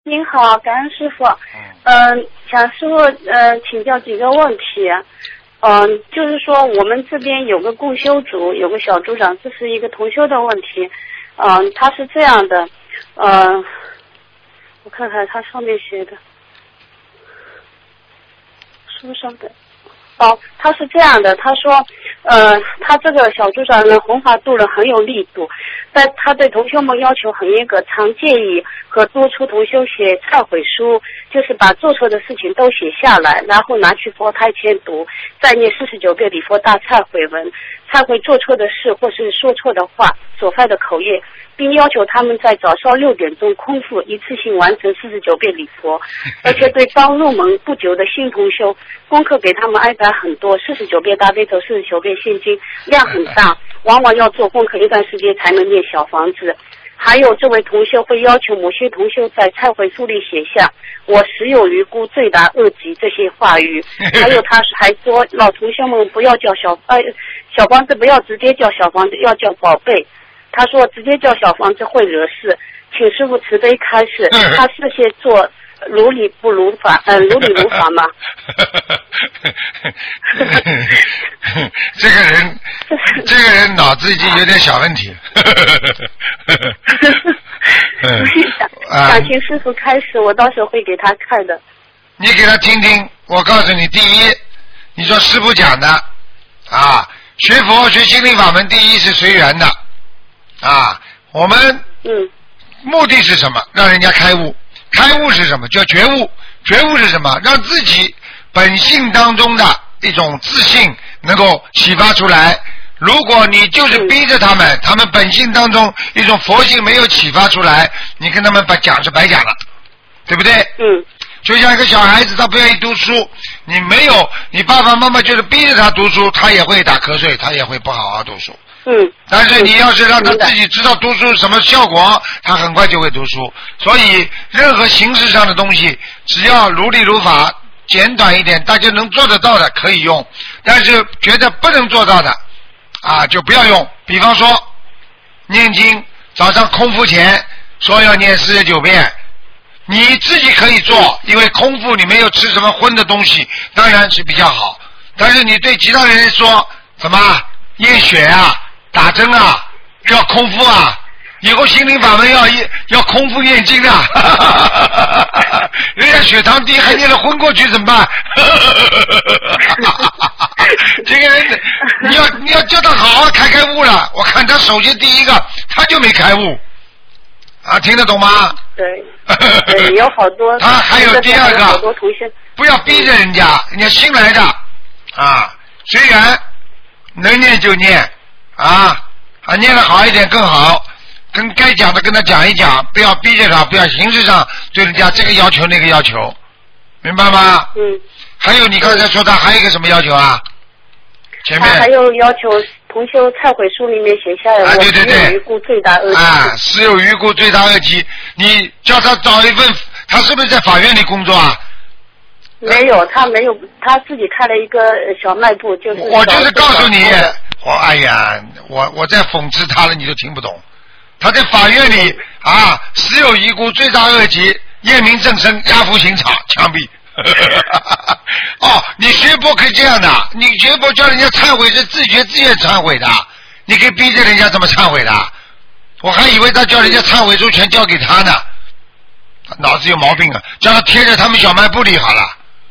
您好，感恩师傅。想师傅请教几个问题。就是说我们这边有个共修组，有个小组长，这是一个同修的问题。他是这样的，我看看他上面写的书上的。他是这样的，他说，他这个小组长呢，弘法度人很有力度，但他对同修们要求很严格，常建议和督促同修写忏悔书，就是把做错的事情都写下来，然后拿去佛台前读，再念49遍礼佛大忏悔文，忏悔做错的事或是说错的话，所犯的口业，并要求他们在早上6点钟空腹一次性完成49遍礼佛，而且对刚入门不久的新同修，功课给他们安排很多，49遍大悲咒，49遍心经，量很大，往往要做功课一段时间才能念小房子。还有这位同修会要求某些同修在忏悔书里写下我实有余辜，罪大恶极这些话语。还有他还说老同修们不要叫小房子，不要直接叫小房子，要叫宝贝。他说直接叫小房子会惹事，请师父慈悲开示，他是些做如理如法吗？ 这个人脑子已经有点小问题。 想请师父开始，我到时候会给他看的。 你给他听听，我告诉你，第一，你说师父讲的啊，学佛学心灵法门，第一是随缘的啊，我们目的是什么？让人家开悟。开悟是什么？叫觉悟。觉悟是什么？让自己本性当中的一种自信能够启发出来。如果你就是逼着他们，他们本性当中一种佛性没有启发出来，你跟他们讲是白讲了，对不对？就像一个小孩子，他不愿意读书，你爸爸妈妈就是逼着他读书，他也会打瞌睡，他也会不好好读书。但是你要是让他自己知道读书什么效果，他很快就会读书。所以任何形式上的东西，只要如理如法，简短一点，大家能做得到的可以用，但是觉得不能做到的就不要用。比方说念经，早上空腹前说要念49遍，你自己可以做，因为空腹你没有吃什么荤的东西，当然是比较好。但是你对其他人说怎么验血打针要空腹以后心灵法门要空腹念经人家血糖低还念了昏过去怎么办？这个人你要叫他好好开悟了，我看他首先第一个他就没开悟听得懂吗？ 对，有好多。 他还有第二个，不要逼着人家新来的虽然能念就念念得好一点更好，跟该讲的跟他讲一讲，不要逼着他，不要形式上对人家这个要求那个要求，明白吗？还有你刚才说他还有一个什么要求前面他还有要求同修忏悔书里面写下来我实有余辜罪大恶极实有余辜罪大恶极，你叫他找一份，他是不是在法院里工作没有，他没有，他自己开了一个小卖部，就是我就是告诉你，我在讽刺他了，你都听不懂。他在法院里实有遗孤，罪大恶极，验明正身，押赴刑场，枪毙。你学佛可以这样的，你学佛叫人家忏悔是自觉自愿忏悔的，你可以逼着人家这么忏悔的。我还以为他叫人家忏悔书全交给他呢，脑子有毛病叫他贴着他们小卖部里好了。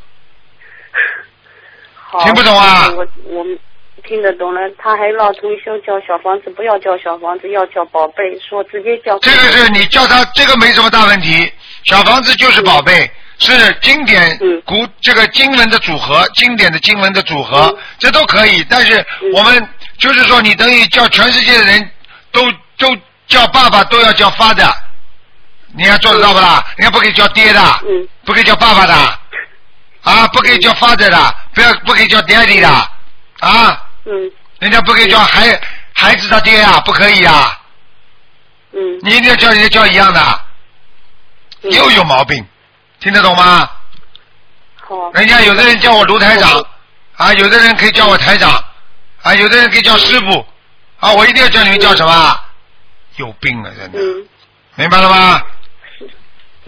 听不懂我听得懂了。他还让同修叫小房子，不要叫小房子，要叫宝贝，说直接叫。这个是你叫他，这个没什么大问题。小房子就是宝贝，是经典这个经文的组合，经典的经文的组合，这都可以。但是我们就是说，你等于叫全世界的人都叫爸爸，都要叫father，你要做得到不啦？人家不可以叫爹的，不可以叫爸爸的。不可以叫father的，不可以叫daddy的人家不可以叫孩子的爹不可以你一定要叫人家叫一样的又有毛病，听得懂吗？人家有的人叫我卢台长有的人可以叫我台长有的人可以叫师傅我一定要叫你们叫什么？有病了真的明白了吗？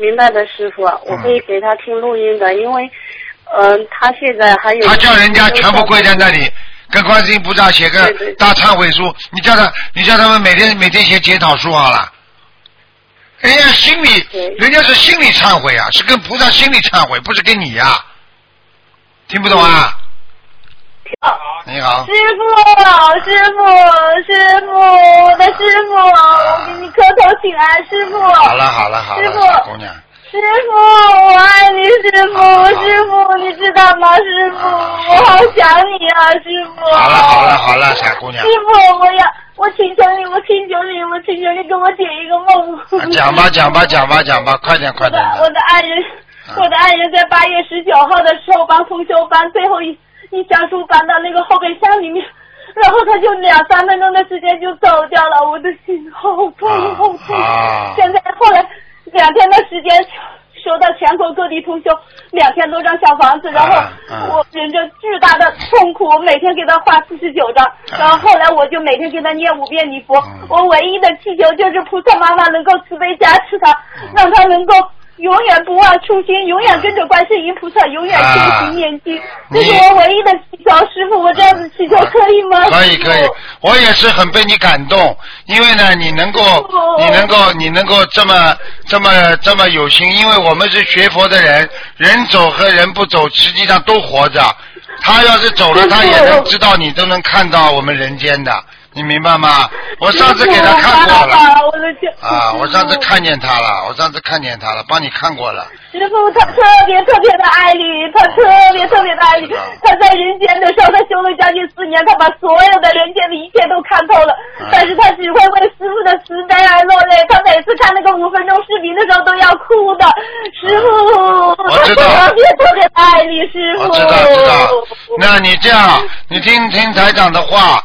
明白的师傅，我会给他听录音的，因为他现在还有。 他叫人家全部跪在那里，跟观世音菩萨写个大忏悔书，你叫他们每天写检讨书好了。人家是心里忏悔啊，是跟菩萨心里忏悔，不是跟你呀。听不懂啊？你好。 师傅，我的师傅，我给你磕头请安，师傅。 好了， 师傅， 姑娘。 师傅，我爱你，师傅，你知道吗？师傅，我好想你啊，师傅。 好了，傻姑娘。 师傅，我请求你跟我解一个梦。 讲吧，快点。 我的爱人在8月19号的时候帮同修班最后一箱书搬到那个后备箱里面，然后他就2-3分钟的时间就走掉了，我的心好痛。现在后来2天的时间收到全国各地同修2000多张小房子，然后我忍着巨大的痛苦，我每天给他画49张，然后后来我就每天给他念5遍礼佛，我唯一的祈求就是菩萨妈妈能够慈悲加持他，让他能够永远不忘初心，永远跟着观世音菩萨，永远修行念经，这是我唯一的祈求。师傅，我这样子祈求可以吗？ 可以，我也是很被你感动，因为呢，你能够这么有心，因为我们是学佛的人，人走和人不走，实际上都活着。他要是走了，他也能知道，你都能看到我们人间的。你明白吗？我上次给他看过了。我上次看见他了，帮你看过了。 师傅，他特别的爱你，他在人间的时候，他修了将近4年，他把所有的人间的一切都看透了，但是他只会为师傅的慈悲而落泪，他每次看那个5分钟视频的时候都要哭的。师傅， 我知道， 特别的爱你，师傅。 我知道。那你这样，你听台长的话，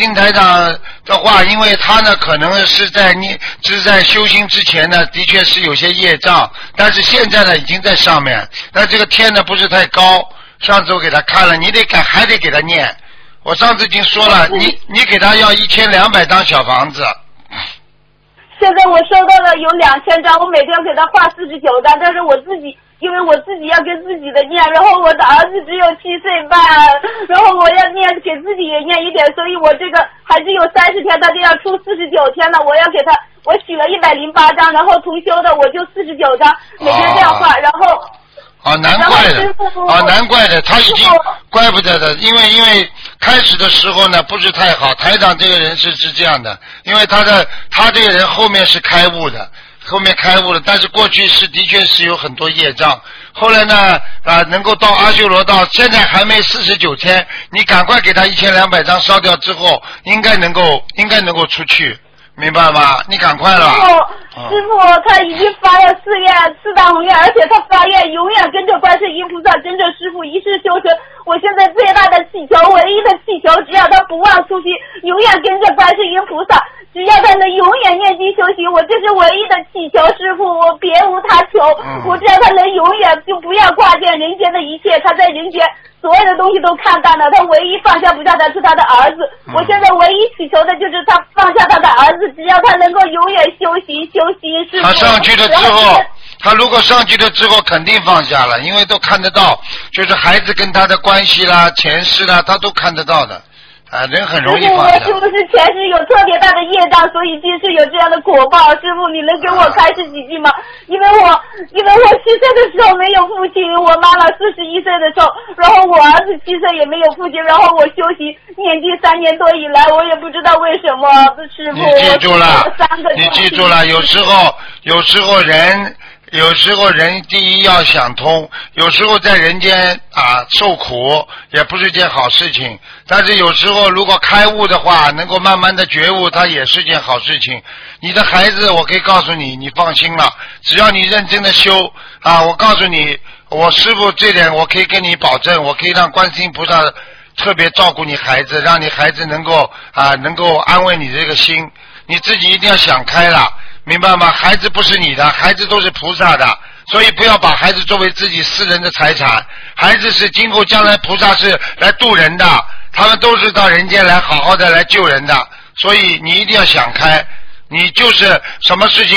因为他呢可能是在修心之前呢，的确是有些业障，但是现在呢已经在上面，但这个天呢不是太高。上次我给他看了，还得给他念。我上次已经说了，你给他要1200张小房子。 现在我收到了有2000张，我每天给他画49张，但是因为我自己要跟自己的念，然后我的儿子只有7岁半，然后我要念给自己也念一点，所以我这个还是有30天，他就要出49天了，我要给他，我许了108张，然后同修的我就49张，每天这样画，然后。 难怪的，他已经怪不得的，因为开始的时候呢不是太好，台长这个人是这样的，因为他这个人后面是开悟的，但是过去的确是有很多业障，后来呢能够到阿修罗道，现在还没49天，你赶快给他1200张烧掉之后，应该能够出去。明白吗？你赶快了。 师傅，他已经发了4大宏愿，而且他发愿永远跟着观世音菩萨，跟着师傅一世修成。我现在最大的祈求，唯一的祈求，只要他不忘初心，永远跟着观世音菩萨，只要他能永远念经修行，我这是唯一的祈求，师傅，我别无他求。我只要他能永远就不要挂念人间的一切，他在人间所有的东西都看淡了，他唯一放下不下的是他的儿子。我现在唯一祈求的就是他放下他的儿子，只要他能够永远修行，师傅。 他上去了之后，他如果上去了之后肯定放下了，因为都看得到，就是孩子跟他的关系啦、前世啦，他都看得到的。人很容易放下。 我是不是前世有特别大的业障，所以今世有这样的果报？师傅，你能给我开示几句吗？因为我7岁的时候没有父亲，我妈妈41岁的时候，然后我儿子7岁也没有父亲，然后我修行念经3年多以来，我也不知道为什么。师傅， 你记住了，有时候人第一要想通，有时候在人间受苦也不是件好事情，但是有时候如果开悟的话，能够慢慢的觉悟，它也是件好事情。你的孩子我可以告诉你，你放心了，只要你认真的修我告诉你，我师父这点我可以跟你保证，我可以让观世音菩萨特别照顾你孩子，让你孩子能够安慰你这个心，你自己一定要想开了，明白吗？孩子不是你的，孩子都是菩萨的，所以不要把孩子作为自己私人的财产，孩子是今后将来菩萨是来渡人的，他们都是到人间来好好的来救人的，所以你一定要想开，你就是什么事情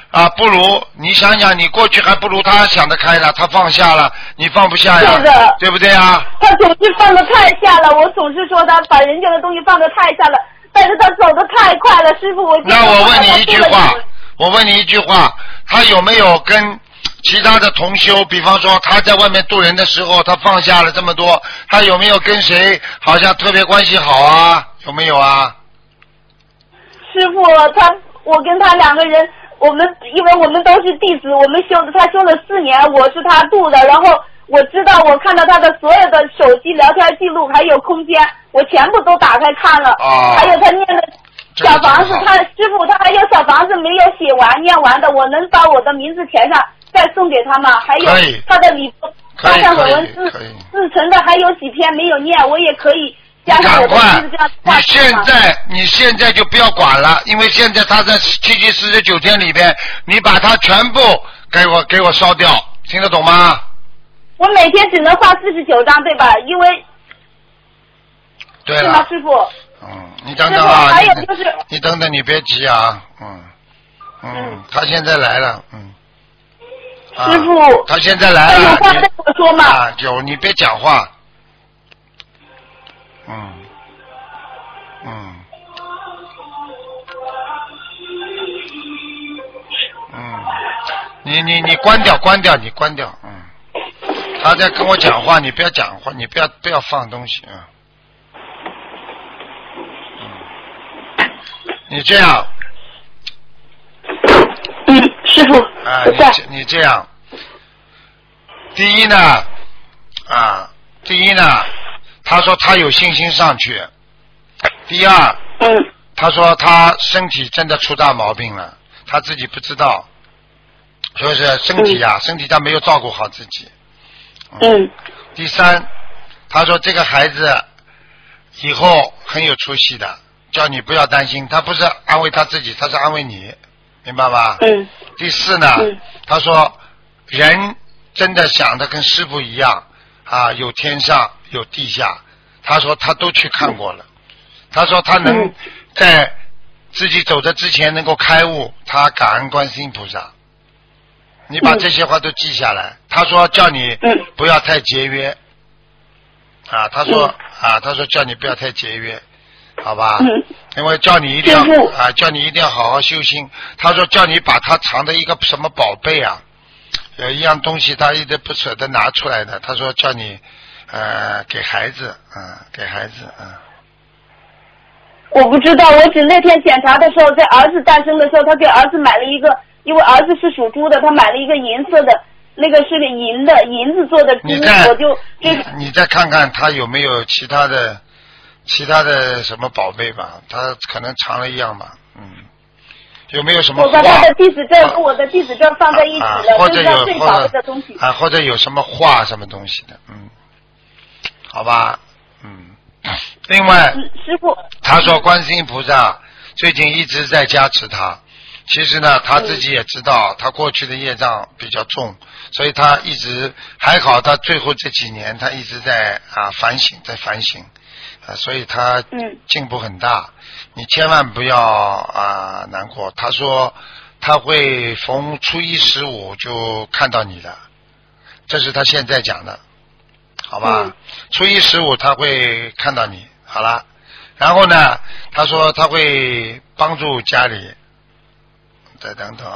啊，不如你想想，你过去还不如他想得开的，他放下了，你放不下呀， 对的， 对不对啊？ 他总是放得太下了，我总是说他把人家的东西放得太下了，但是他走得太快了，师傅， 那我问你一句话，他有没有跟其他的同修，比方说他在外面渡人的时候，他放下了这么多，他有没有跟谁好像特别关系好啊？有没有啊？ 师傅，我跟他两个人，因为我们都是弟子，他修了4年，我是他度的，然后我知道，我看到他的所有的手机聊天记录还有空间，我全部都打开看了，还有他念的小房子，师傅他还有小房子没有写完念完的，我能把我的名字填上再送给他吗？还有他的礼佛加上我文自成的还有几篇没有念，我也可以加上我的名字这样挂上。 你现在就不要管了，因为现在他在749天里边，你把它全部给我烧掉，听得懂吗？ 我每天只能画49张，对吧？因为对了， 是吗，师傅？ 你等等啊， 还有就是你等等，你别急啊，他现在来了， 师傅， 他现在来了， 有话跟我说嘛？ 有，你别讲话，你关掉，你关掉，他在跟我讲话，你不要讲话，你不要放东西啊。你这样， 师傅， 你这样，第一呢，他说他有信心上去，第二，他说他身体真的出大毛病了，他自己不知道，说是身体他没有照顾好自己，第三，他说这个孩子以后很有出息的。叫你不要担心，他不是安慰他自己，他是安慰你，明白吧？第四呢，他说人真的想的跟师父一样有天上有地下，他说他都去看过了，他说他能在自己走的之前能够开悟，他感恩观世音菩萨。你把这些话都记下来。他说叫你不要太节约他说叫你不要太节约。好吧，因为叫你一定要好好修心。他说叫你把他藏的一个什么宝贝有一样东西他一直不舍得拿出来的。他说叫你给孩子， 我不知道，我只那天检查的时候，在儿子诞生的时候，他给儿子买了一个，因为儿子是属猪的，他买了一个银色的，那个是个银子做的猪， 你再看看他有没有其他的什么宝贝吧，他可能藏了一样吧，有没有什么画？ 我把他的地址证跟我的地址证放在一起了， 或者有最宝贵的东西或者有什么画什么东西的，好吧，另外， 师傅， 他说观世音菩萨最近一直在加持他，其实呢他自己也知道他过去的业障比较重，所以他一直还好，他最后这几年他一直在反省，所以他进步很大，你千万不要难过。他说他会逢初一15就看到你的，这是他现在讲的，好吧？初一15他会看到你，好了。然后呢，他说他会帮助家里，再等等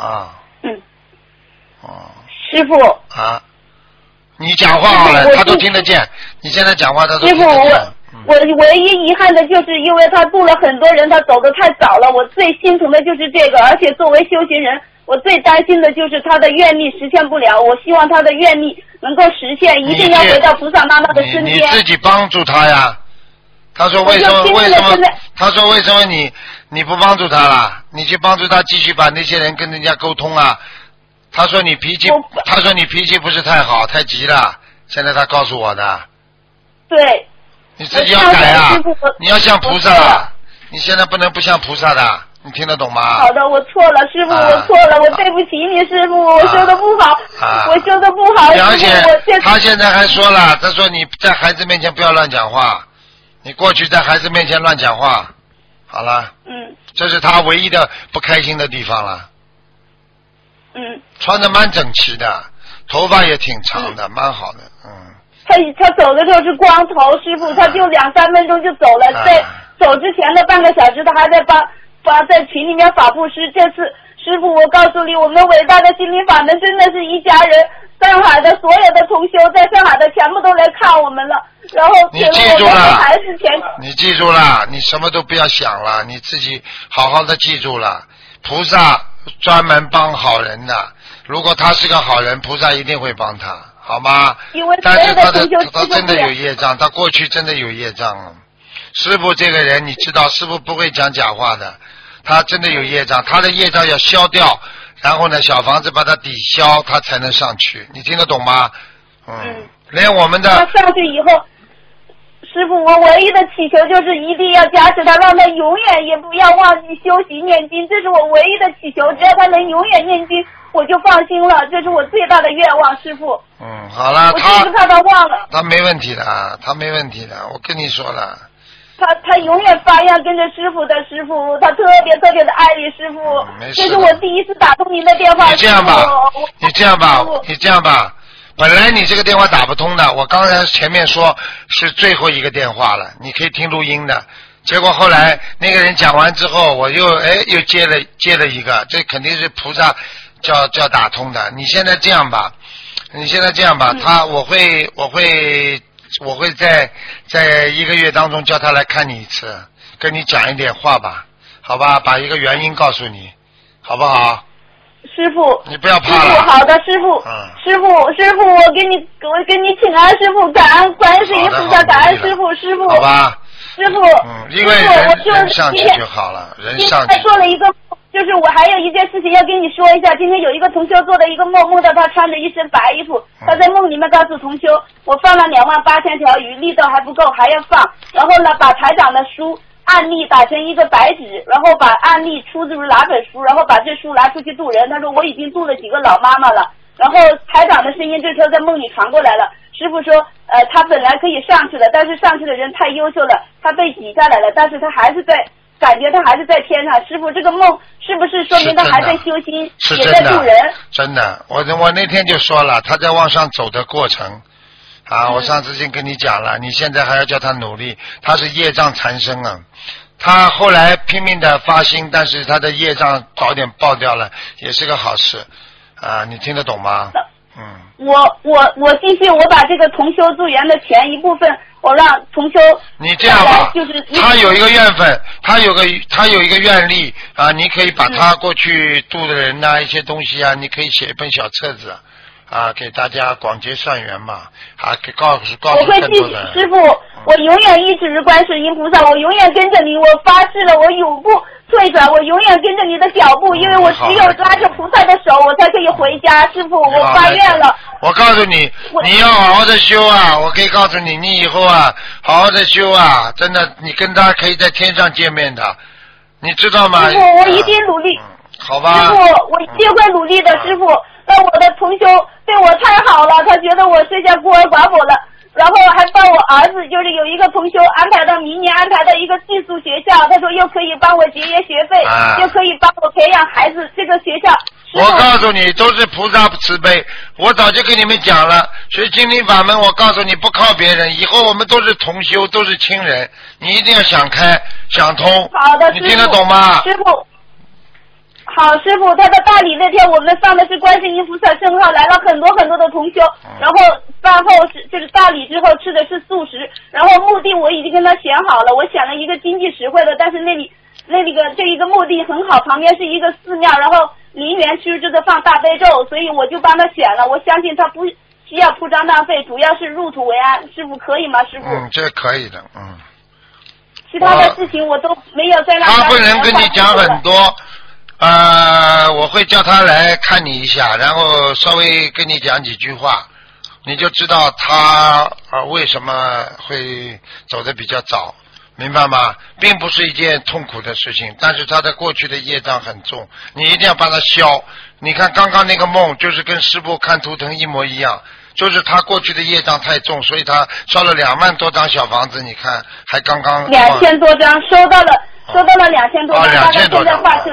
师傅你讲话好了，他都听得见。你现在讲话他都听得见。 师傅，我唯一遗憾的就是因为他度了很多人，他走得太早了，我最心疼的就是这个。而且作为修行人，我最担心的就是他的愿力实现不了，我希望他的愿力能够实现，一定要回到菩萨妈妈的身边。 你自己帮助他呀。他说为什么他说为什么你不帮助他了？你去帮助他继续把那些人跟人家沟通啊。他说你脾气不是太好，太急了，现在他告诉我的。 对。 你自己要改你要像菩萨，你现在不能不像菩萨的，你听得懂吗？ 好的，我错了，师傅，我错了，我对不起你，师傅，我修的不好，我修的不好。 而且他现在还说了，他说你在孩子面前不要乱讲话，你过去在孩子面前乱讲话，好了，这是他唯一的不开心的地方了。 穿得蛮整齐的，头发也挺长的，蛮好的， 他走的时候是光头，师傅，他就2-3分钟就走了，在走之前的半个小时，他还在在群里面法布施。这次师傅，我告诉你，我们伟大的心灵法门真的是一家人。上海的所有的同修，在上海的全部都来看我们了，然后给了我们的孩子钱。 你记住了，你什么都不要想了，你自己好好的记住了。菩萨专门帮好人的，如果他是个好人，菩萨一定会帮他，好吗？但是他真的有业障，他过去真的有业障了。师父这个人，你知道，师父不会讲假话的，他真的有业障，他的业障要消掉。然后呢，小房子把它抵消，它才能上去，你听得懂吗？连我们的他上去以后，师傅，我唯一的祈求就是一定要加持他，让他永远也不要忘记修习念经，这是我唯一的祈求。只要他能永远念经，我就放心了，这是我最大的愿望，师傅。 好了， 我就是怕他忘了。 他没问题的，他没问题的，我跟你说了。 他永远发愿跟着师傅的，师傅，他特别特别的爱你，师傅。这是我第一次打通您的电话。 你这样吧，本来你这个电话打不通的，我刚才前面说是最后一个电话了，你可以听录音的。结果后来那个人讲完之后，我又接了一个，这肯定是菩萨叫打通的。你现在这样吧，我会在1个月当中叫他来看你一次，跟你讲一点话吧，好吧，把一个原因告诉你，好不好？ 师傅， 你不要怕了。 师傅，好的，师傅，师傅，我跟你请安，师傅，感恩观世音菩萨，感恩师傅，师傅， 好吧， 师傅， 因为人上去就好了，人上去。 做了一个。就是我还有一件事情要跟你说一下，今天有一个同修做的一个梦，梦到他穿着一身白衣服，他在梦里面告诉同修，我放了28000条鱼，力道还不够，还要放。然后呢，把台长的书案例打成一个白纸，然后把案例出自哪本书，然后把这书拿出去渡人。他说我已经渡了几个老妈妈了。然后台长的声音这时候在梦里传过来了，师傅说他本来可以上去了，但是上去的人太优秀了，他被挤下来了，但是他还是在。感觉他还是在天上，师傅，这个梦是不是说明他还在修心，也在渡人？ 真的，我那天就说了，他在往上走的过程我上次已经跟你讲了，你现在还要叫他努力，他是业障缠身啊。他后来拼命的发心，但是他的业障早点爆掉了，也是个好事你听得懂吗？ 我继续，我把这个同修助缘的钱一部分，我让同修。 你这样吧，就是他有一个缘分，他有一个愿力你可以把他过去度的人一些东西你可以写一本小册子给大家广结善缘嘛给告诉我会继续，师傅，我永远一直观世音菩萨，我永远跟着你，我发誓了，我永不退转，我永远跟着你的脚步，因为我只有拉着菩萨的手，我才可以回家。师傅，我发愿了。 我告诉你，你要好好的修我可以告诉你，你以后好好的修真的，你跟他可以在天上见面的，你知道吗？ 师傅，我一定努力。 好吧。 师傅，我一定会努力的，师傅。但我的同修对我太好了，他觉得我剩下孤儿寡母了。然后还帮我儿子，就是有一个同修安排到明年安排到一个寄宿学校，他说又可以帮我节约学费，又可以帮我培养孩子。这个学校， 我告诉你，都是菩萨慈悲。我早就跟你们讲了，学心灵法门，我告诉你不靠别人，以后我们都是同修，都是亲人，你一定要想开想通。 好的， 你听得懂吗？ 师傅。好，师傅，他在大理那天我们放的是观世音菩萨圣号，来了很多很多的同修，然后饭后就是大理之后吃的是素食，然后目的我已经跟他选好了，我选了一个经济实惠的，但是那个这一个目的很好，旁边是一个寺庙，然后陵园区这个放大悲咒，所以我就帮他选了，我相信他不需要铺张浪费，主要是入土为安，师傅可以吗？师傅？ 这可以的， 其他的事情我都没有再让他不能跟你讲很多。我会叫他来看你一下，然后稍微跟你讲几句话，你就知道他为什么会走得比较早，明白吗？并不是一件痛苦的事情，但是他的过去的业障很重，你一定要帮他消。你看刚刚那个梦就是跟师父看图腾一模一样，就是他过去的业障太重，所以他烧了2万多张小房子，你看还刚刚 2000多张收到了2000多张，大概现在画起了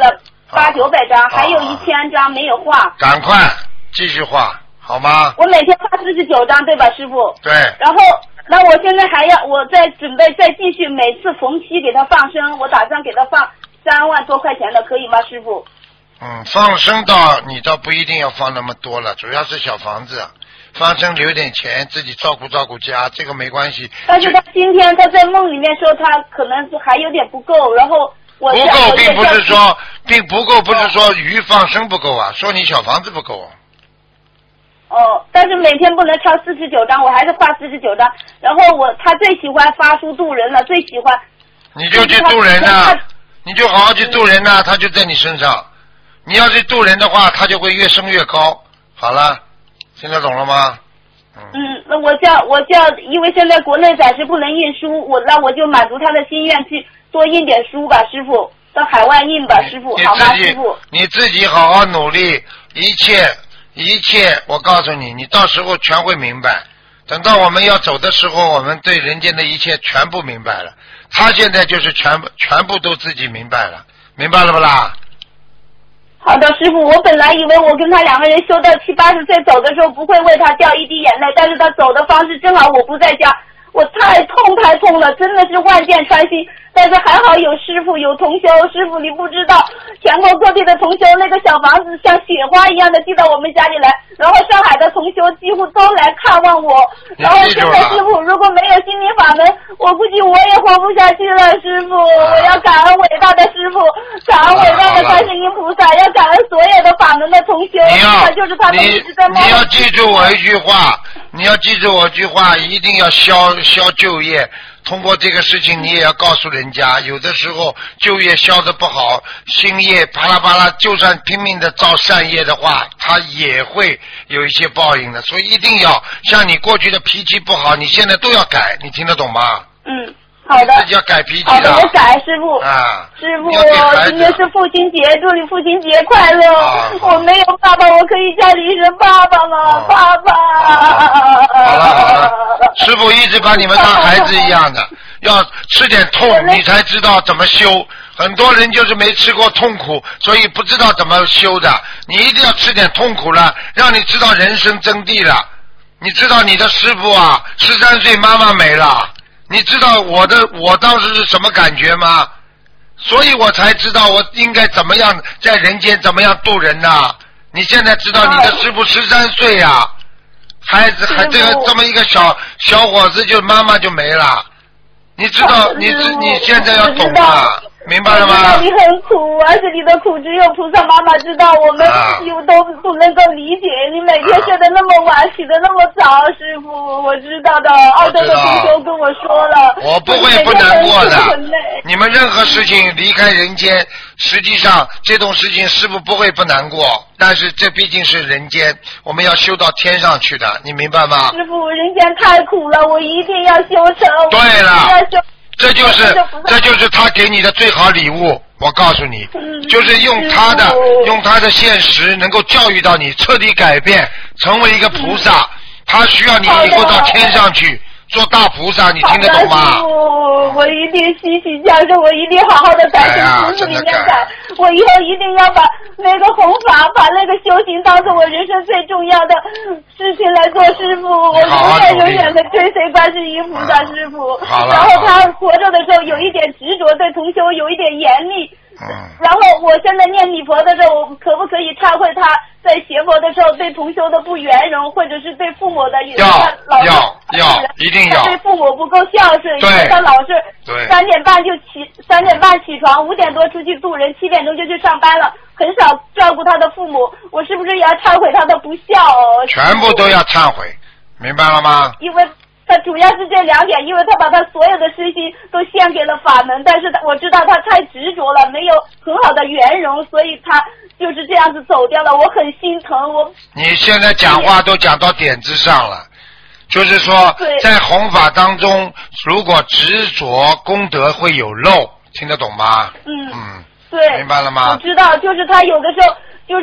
800-900张，还有1000张没有画。 赶快继续画，好吗？ 我每天画49张，对吧，师傅？ 对。 然后，那我现在我在准备再继续每次逢期给他放生，我打算给他放3万多块钱的，可以吗，师傅？ 放生你倒不一定要放那么多了，主要是小房子。放生留点钱，自己照顾照顾家，这个没关系。 但是他今天他在梦里面说他可能还有点不够，然后我不够，并不是说鱼放生不够啊，说你小房子不够。 但是每天不能超49张，我还是画49张。然后他最喜欢发书渡人了，最喜欢。 你就去渡人呐，你就好好去渡人呐，他就在你身上。你要去渡人的话，他就会越升越高。好了。听得懂了吗？ 那我叫，因为现在国内暂时不能印书，我就满足他的心愿，去多印点书吧，师傅，到海外印吧，师傅，好吗，师傅？ 你自己好好努力，一切，我告诉你，你到时候全会明白。等到我们要走的时候，我们对人间的一切全部明白了。他现在就是全部都自己明白了，明白了不啦？ 好的，师傅，我本来以为我跟他2个人修到70-80岁走的时候不会为他掉一滴眼泪，但是他走的方式正好我不在家，我太痛了，真的是万箭穿心。但是还好有师傅有同修，师傅你不知道，全国各地的同修那个小房子像雪花一样的寄到我们家里来，然后上海的同修几乎都来看望我。然后现在师傅如果没有心灵法门，我估计我也活不下去了，师傅，我要感恩伟大的师傅，感恩伟大的观世音菩萨，要感恩所有的法门的同修，就是他们一直在你要记住我一句话，一定要消旧业。通过这个事情，你也要告诉人家，有的时候旧业消得不好，新业啪啦啪啦，就算拼命的造善业的话，它也会有一些报应的。所以一定要像你过去的脾气不好，你现在都要改，你听得懂吗？ 好的， 自己要改脾气的。 好的，我改，师傅。师傅，今天是父亲节，祝你父亲节快乐。我没有爸爸，我可以叫你一声爸爸吗？爸爸。 好了，师傅一直把你们当孩子一样的，要吃点痛，你才知道怎么修。很多人就是没吃过痛苦，所以不知道怎么修的。你一定要吃点痛苦了，让你知道人生真谛了。你知道你的师傅啊，13岁妈妈没了。你知道我当时是什么感觉吗？所以我才知道我应该怎么样在人间怎么样度人呐。你现在知道你的师傅13岁呀，孩子还这么一个小伙子就妈妈就没了。你知道你现在要懂了，明白了吗？ 我知道你很苦，而且你的苦只有菩萨妈妈知道，我们都不能够理解。你每天睡得那么晚，起得那么早，师傅，我知道的。澳洲的同修跟我说了， 我不会不难过的。你们任何事情离开人间，实际上这种事情师傅不会不难过，但是这毕竟是人间，我们要修到天上去的，你明白吗？ 师傅，人间太苦了，我一定要修成。 对了。这就是他给你的最好礼物，我告诉你，就是用他的现实能够教育到你，彻底改变，成为一个菩萨。他需要你以后到天上去做大菩萨，你听得懂吗？ 我一定吸取教训，我一定好好的改从师父里面改。我以后一定要把那个弘法，把那个修行当做我人生最重要的事情来做。师父，我永远的追随观世音菩萨师父。然后他活着的时候有一点执着，对同修有一点严厉。然后我现在念礼佛的时候，我可不可以忏悔他在学佛的时候对同修的不圆融，或者是对父母的要一定要对父母不够孝顺，因为他老是3点半起床，5点多出去渡人，7点钟就去上班了，很少照顾他的父母。我是不是也要忏悔他的不孝？ 全部都要忏悔，明白了吗？ 因为他主要是这2点，因为他把他所有的身心都献给了法门，但是我知道他太执着了，没有很好的圆融，所以他就是这样子走掉了，我很心疼。 你现在讲话都讲到点子上了，就是说在弘法当中，如果执着功德会有漏，听得懂吗？ 对， 明白了吗？ 我知道，就是他有的时候就是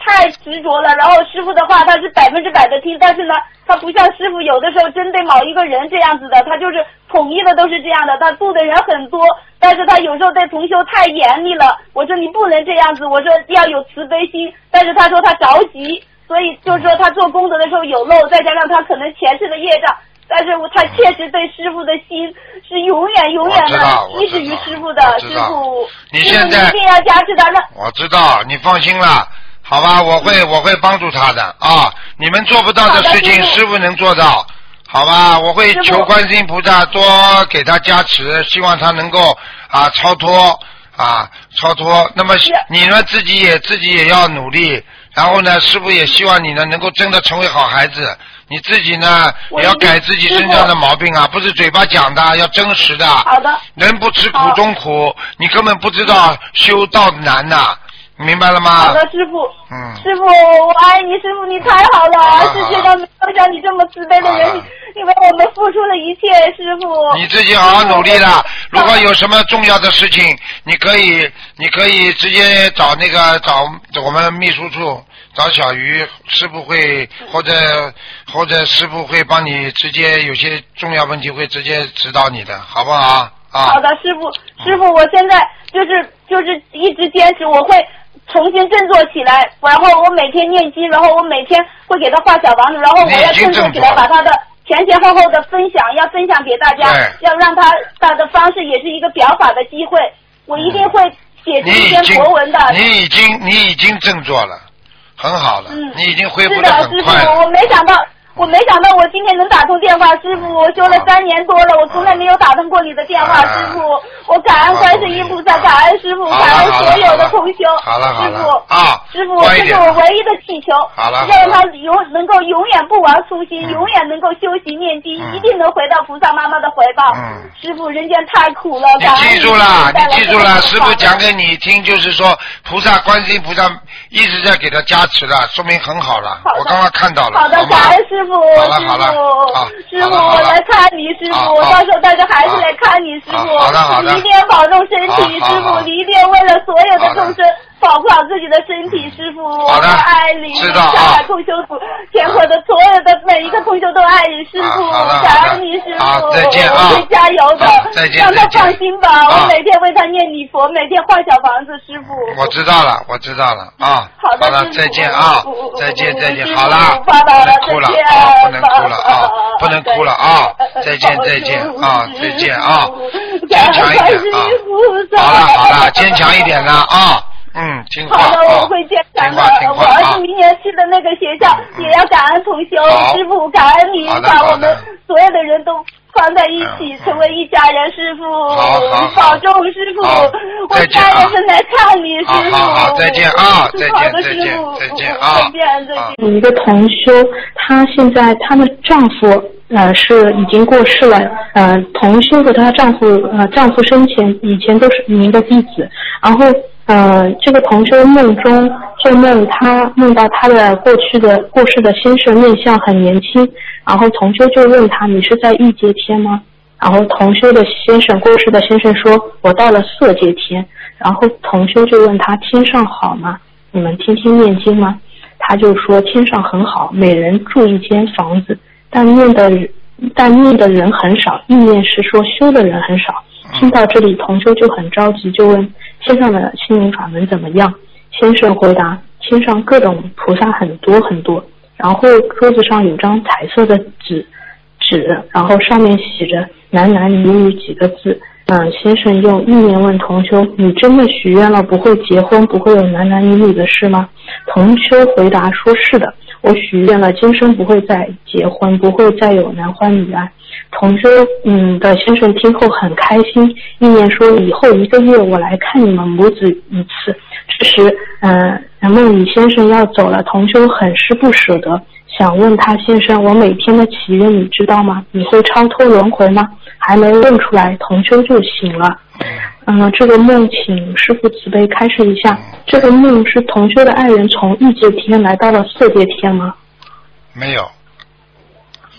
太执着了，然后师傅的话他是100%的听，但是呢，他不像师傅有的时候针对某一个人这样子的，他就是统一的都是这样的，他度的人很多，但是他有时候对同修太严厉了，我说你不能这样子，我说要有慈悲心，但是他说他着急，所以就是说他做功德的时候有漏，再加上他可能前世的业障，但是他确实对师傅的心是永远的依止于师傅的，师傅， 你现在一定要加持他的。 我知道，你放心了，好吧，我会帮助他的啊！你们做不到的事情，师傅能做到，好吧？我会求观世音菩萨多给他加持，希望他能够超脱。那么你呢自己也要努力，然后呢，师傅也希望你呢能够真的成为好孩子。你自己呢也要改自己身上的毛病啊，不是嘴巴讲的，要真实的。 好的。 人不吃苦中苦，你根本不知道修道难呐。明白了吗？ 好的，师傅。师傅，我爱你，师傅你太好了，世界上没有像你这么慈悲的人，因为我们付出了一切，师傅。 你自己好好努力了。如果有什么重要的事情，你可以直接找我们秘书处，找小鱼，师傅会或者师傅会帮你直接有些重要问题会直接指导你的，好不好？ 好的，师傅，我现在就是一直坚持，我会重新振作起来，然后我每天念经，然后我每天会给他画小房子，然后我要振作起来，把他的前后的分享要分享给大家，要让他的方式也是一个表法的机会，我一定会写出一篇博文的。 你已经振作了，很好了，你已经恢复得很快了。 是的，师傅，我没想到我今天能打通电话，师傅，我修了3年多了，我从来没有打通过你的电话，师傅，我感恩观世音菩萨，感恩师傅，感恩所有的同修，师傅师傅，这是我唯一的祈求，让他能够永远不忘初心，永远能够修习念经，一定能回到菩萨妈妈的怀抱。师傅，人间太苦了， 你记住了，师傅讲给你听，就是说观世音菩萨一直在给他加持了，说明很好了，我刚刚看到了。 好的，感恩师傅，师傅，我来看你，师傅，我到时候带着孩子来看你，师傅，你一定要保重身体，师傅，你一定要为了所有的众生保护好自己的身体，师傅，我爱你，上海同修组全国的所有的每一个同修都爱你，师傅，感恩你，师傅， 再见啊， 我会加油的，让他放心吧，我每天为他念礼佛，每天画小房子，师傅。 我知道了啊， 好的， 再见啊，再见，好了， 不能哭了啊，不能哭了啊，再见啊，再见啊，坚强一点啊，好了，坚强一点了啊。听话。 好的，我会坚强的。我儿子明年去的那个学校也要感恩同修，师傅感恩你把我们所有的人都放在一起，成为一家人，师傅保重，师傅，我家人正来看你，师傅。 好，再见啊，再见啊。 有一个同修，她现在她的丈夫是已经过世了，同修和她丈夫生前以前都是您的弟子，然后这个同修梦中做梦，她梦到她的过世的先生面相很年轻，然后同修就问他，你是在欲界天吗？然后同修的过世的先生说，我到了色界天。然后同修就问他，天上好吗？你们天天念经吗？他就说天上很好，每人住一间房子，但念的人很少，意念是说修的人很少。听到这里，同修就很着急，就问天上的心灵法门怎么样？先生回答，天上各种菩萨很多很多，然后桌子上有张彩色的纸，然后上面写着男男女女几个字。先生用意念问同修，你真的许愿了不会结婚，不会有男男女女的事吗？同修回答说，是的，我许愿了，今生不会再结婚，不会再有男欢女爱。同修的先生听后很开心，意念说，以后1个月我来看你们母子一次。这时梦里先生要走了，同修很是不舍得，想问他，先生，我每天的祈愿你知道吗？你会超脱轮回吗？还没问出来，同修就醒了。这个梦请师父慈悲开示一下，这个梦是同修的爱人从欲界天来到了色界天吗？ 没有。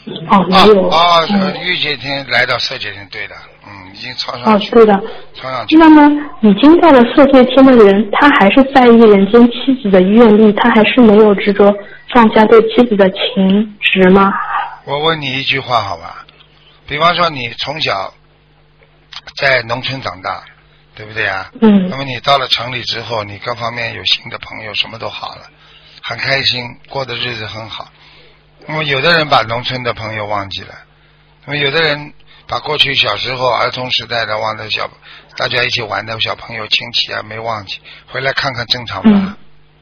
没有。 欲界天来到色界天，对的，已经超上去。 对的。 超上去。 那么已经到了色界天的人，他还是在意人间妻子的愿力，他还是没有执着放下对妻子的情执吗？ 我问你一句话好吧，比方说你从小在农村长大，对不对啊？那么你到了城里之后，你各方面有新的朋友，什么都好了，很开心，过的日子很好。那么有的人把农村的朋友忘记了，那么有的人把过去小时候儿童时代的忘的大家一起玩的小朋友亲戚啊没忘记，回来看看正常吗？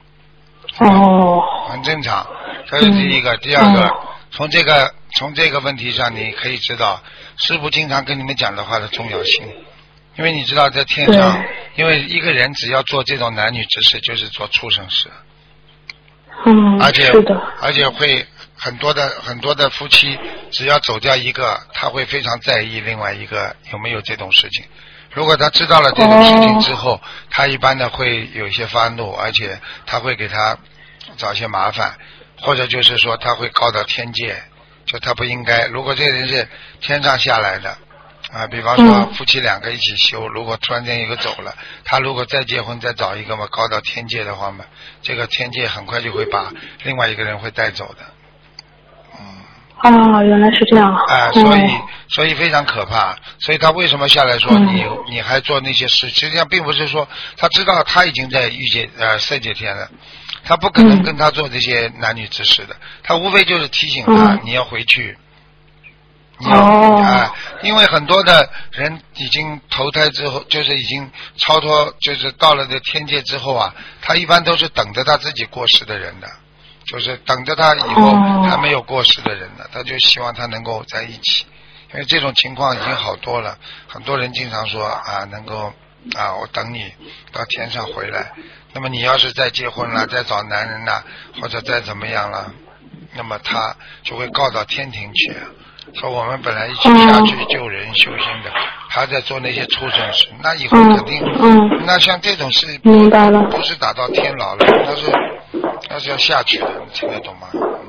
很正常。这是第一个。第二个，从这个问题上你可以知道师父经常跟你们讲的话的重要性。因为你知道在天上，因为一个人只要做这种男女之事就是做畜生事。而且会很多的夫妻只要走掉一个，他会非常在意另外一个有没有这种事情。如果他知道了这种事情之后，他一般的会有一些发怒，而且他会给他找些麻烦，或者就是说他会告到天界，就他不应该。如果这个人是天上下来的比方说夫妻两个一起修，如果突然间一个走了，他如果再结婚再找一个嘛，告到天界的话嘛，这个天界很快就会把另外一个人会带走的。 原来是这样。 所以非常可怕。所以他为什么下来说你还做那些事？实际上并不是说他知道他已经在色界天了，他不可能跟他做这些男女之事的。他无非就是提醒他你要回去。因为很多的人已经投胎之后，就是已经超脱，就是到了这天界之后他一般都是等着他自己过世的人的，就是等着他以后还没有过世的人的，他就希望他能够在一起。因为这种情况已经好多了，很多人经常说能够我等你到天上回来。那么你要是再结婚了，再找男人了，或者再怎么样了，那么他就会告到天庭去，说我们本来一起下去救人修心的，还在做那些畜生事，那以后肯定那像这种事明白了， 不是打到天牢了，那是要下去的，你听得懂吗？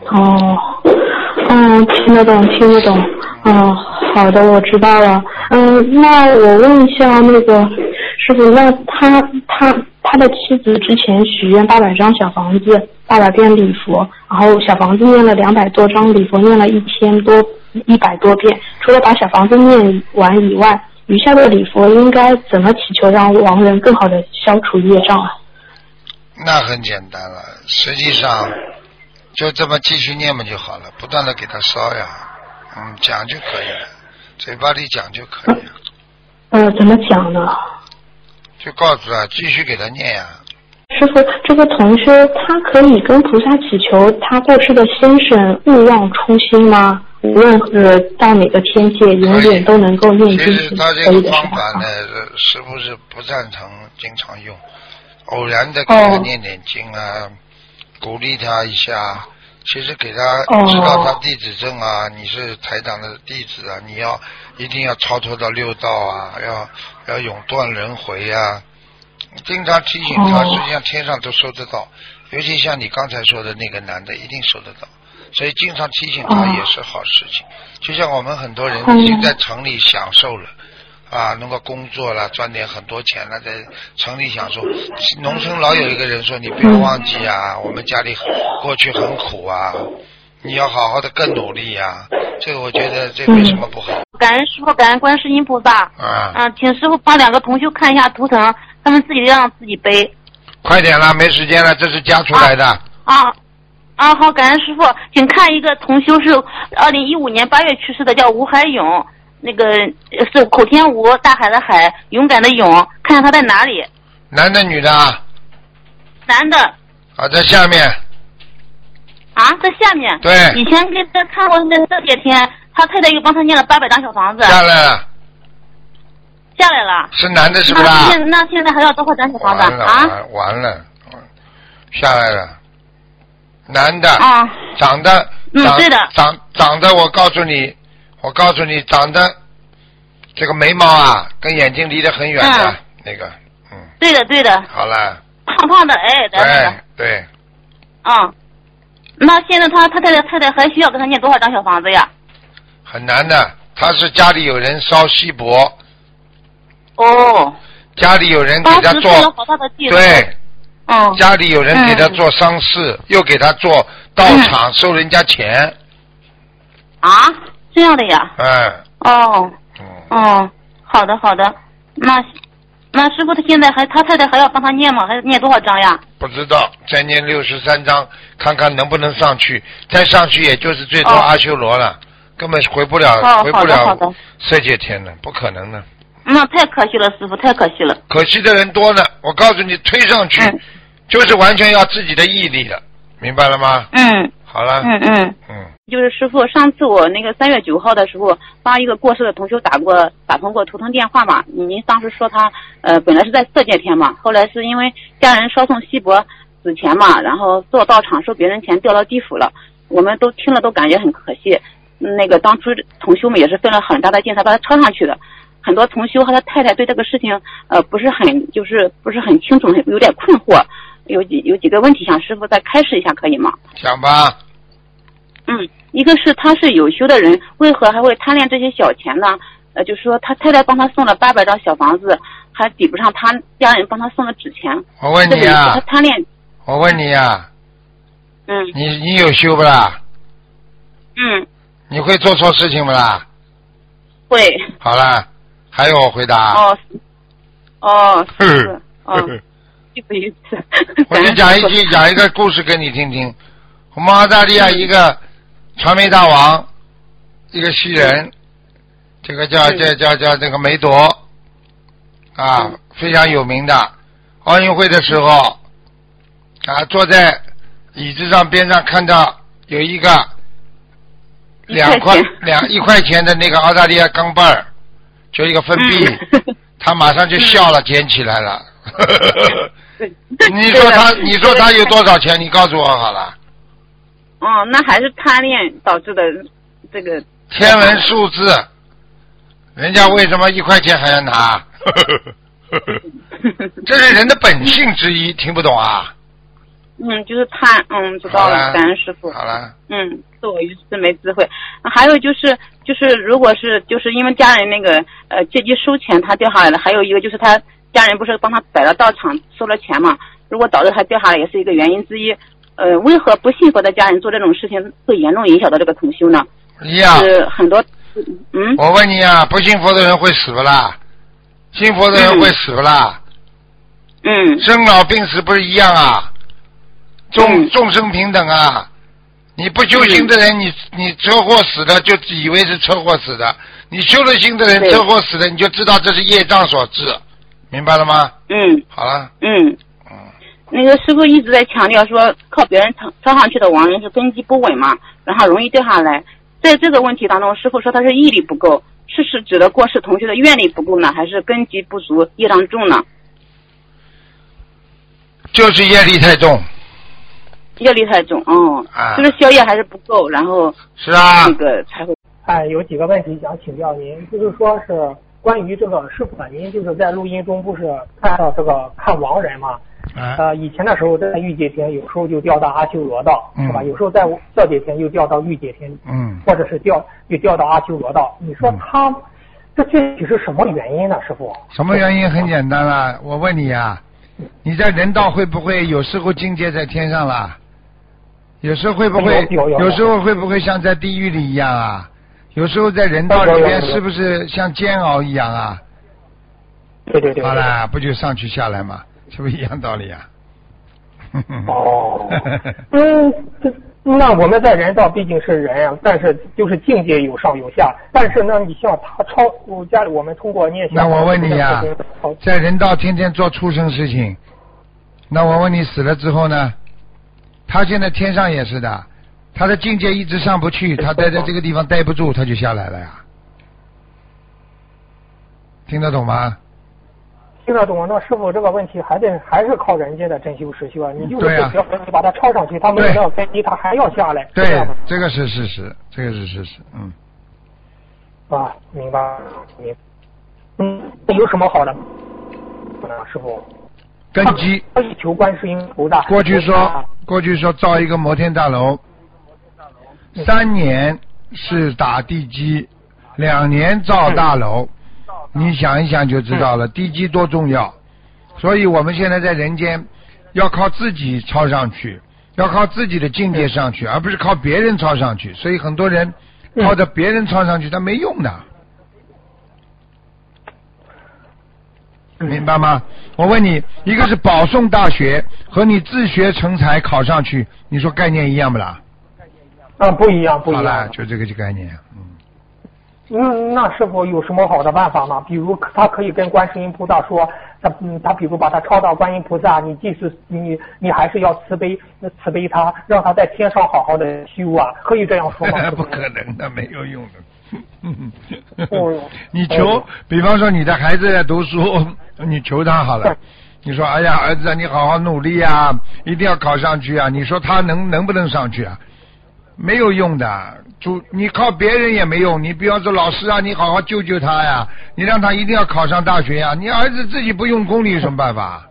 听得懂。好的，我知道了。那我问一下那个师傅，那他的妻子之前许愿800张小房子，800遍礼佛，然后小房子念了200多张，礼佛念了100多遍。除了把小房子念完以外，余下的礼佛应该怎么祈求让亡人更好的消除业障啊？ 那很简单了，实际上就这么继续念嘛就好了，不断的给他烧呀，讲就可以了，嘴巴里讲就可以了。 怎么讲呢？ 就告诉他继续给他念呀。 师父，这个同修他可以跟菩萨祈求他过世的先生勿忘初心吗？无论到哪个天界，永远都能够念经。 其实他这个方法呢，师父是不赞成经常用，偶然的给他念点经鼓励他一下。其实给他知道他弟子证你是台长的弟子你一定要超脱到六道要永断轮回经常提醒他，实际上天上都收得到，尤其像你刚才说的那个男的一定收得到，所以经常提醒他也是好事情。就像我们很多人已经在城里享受了能够工作了，赚点很多钱了，在城里享受。农村老有一个人说你不要忘记我们家里过去很苦你要好好的更努力这个我觉得这没什么不好。 感恩师父，感恩观世音菩萨请师父帮2个同修看一下图腾，他们自己让自己背。 快点了，没时间了，这是加出来的。 好，感恩师父，请看一个同修是2015年8月去世的，叫吴海勇，那个是口天吴，大海的海，勇敢的勇，看看他在哪里。 男的女的？ 男的。 在下面。 在下面。 对。 以前跟他看过那这些天，他太太又帮他念了800张小房子。 下来了。是男的是不是？ 那现在还要多少张小房子完了，下来了。男的。长得。 对的。 长得我告诉你长得这个眉毛跟眼睛离得很远的那个对的。 好了。 胖胖的矮的。 对。 那现在他太太还需要给他念多少张小房子呀？ 很难的，他是家里有人烧锡箔。 哦。 家里有人给他做，对，家里有人给他做丧事，又给他做道场，收人家钱。 啊，这样的呀？好的好的，那师傅他现在他太太还要帮他念吗？还念多少章呀？ 不知道，再念63章，看看能不能上去。再上去也就是最多阿修罗了，根本回不了色界天了，不可能的。 那太可惜了，师傅，太可惜了。 可惜的人多呢，我告诉你，推上去就是完全要自己的毅力了，明白了吗？好了。 就是师傅，上次我那个3月9号的时候，帮一个过世的同修打通过图腾电话嘛，您当时说他本来是在色界天嘛，后来是因为家人烧送锡箔纸钱嘛，然后做道场收别人钱掉到地府了，我们都听了都感觉很可惜。那个当初同修们也是费了很大的劲才把他抄上去的。很多同修和他太太对这个事情不是很清楚，有点困惑，有几个问题想师傅再开示一下可以吗？ 讲吧。 一个是他是有修的人，为何还会贪恋这些小钱呢？就是说他太太帮他送了800张小房子，还抵不上他家人帮他送的纸钱。 我问你啊， 他贪恋。 我问你啊，你有修不啦？你会做错事情不啦？ 会。 好了。还有我回答。 是。一不一次。 我就讲一个故事给你听听。我们澳大利亚一个传媒大王，一个西人，这个叫这个梅朵啊，非常有名的。奥运会的时候啊，坐在椅子上边上看到有一个1块钱的那个澳大利亚钢镚儿。就一个分币，他马上就笑了，捡起来了。你说他有多少钱？你告诉我好了。 那还是贪恋导致的这个天文数字，人家为什么1块钱还要拿？这是人的本性之一，听不懂啊？ 就是贪，知道了，感恩师傅。 好了。 自我愚痴没智慧。还有就是如果是就是因为家人那个借机收钱他掉下来了，还有一个就是他家人不是帮他摆了道场收了钱嘛，如果导致他掉下来也是一个原因之一。为何不信佛的家人做这种事情会严重影响到这个同修呢？ 一样。 是很多。 我问你啊，不信佛的人会死不啦？信佛的人会死不啦？生老病死不是一样啊？众生平等啊！你不修行的人，你车祸死的就以为是车祸死的，你修了心的人车祸死的，你就知道这是业障所致，明白了吗？好了。 那个师傅一直在强调说，靠别人抄上去的亡人是根基不稳嘛，然后容易掉下来。在这个问题当中，师傅说他是毅力不够，是指的过世同学的愿力不够呢，还是根基不足、业障重呢？ 就是业力太重。 业力太重，就是宵夜还是不够，然后是啊， 那个才会。 有几个问题想请教您，就是说是关于这个师傅，您就是在录音中不是看到这个看亡人嘛？以前的时候在欲界天，有时候就掉到阿修罗道，是吧？有时候在色界天又掉到欲界天，或者是又掉到阿修罗道。你说他这具体是什么原因呢，师傅？ 什么原因？很简单啦，我问你啊，你在人道会不会有时候境界在天上啦？有时候会不会？有时候会不会像在地狱里一样啊？有时候在人道里面是不是像煎熬一样啊？ 对。 好啦，不就上去下来嘛，是不是一样道理啊？ 那我们在人道毕竟是人啊，但是就是境界有上有下。但是呢，你像他家里我们通过念想。 那我问你呀，在人道天天做畜生事情，那我问你死了之后呢？他现在天上也是的，他的境界一直上不去，他待在这个地方待不住，他就下来了呀。听得懂吗？ 听得懂。那师傅这个问题还是靠人家的真修实修啊！你就是不把他抄上去，他没有要飞机，他还要下来。 对，这个是事实，这个是事实。 明白。有什么好的？师傅。 根基。 求观世音菩萨。过去说造一个摩天大楼，3年是打地基，2年造大楼，你想一想就知道了，地基多重要。所以我们现在在人间要靠自己超上去，要靠自己的境界上去，而不是靠别人超上去。所以很多人靠着别人超上去，他没用的。明白吗？我问你，一个是保送大学和你自学成才考上去，你说概念一样不啦？ 不一样，不一样。 好了，就这个概念。 那师傅有什么好的办法吗？比如他可以跟观世音菩萨说，他比如把他抄到观音菩萨，你即使你还是要慈悲他，让他在天上好好的修啊，可以这样说吗？ 不可能的，没有用的。你求，比方说你的孩子在读书，你求他好了。你说，哎呀，儿子，你好好努力啊，一定要考上去啊！你说他能不能上去啊？没有用的，你靠别人也没用。你比方说老师啊，你好好救救他呀，你让他一定要考上大学呀。你儿子自己不用功，你有什么办法？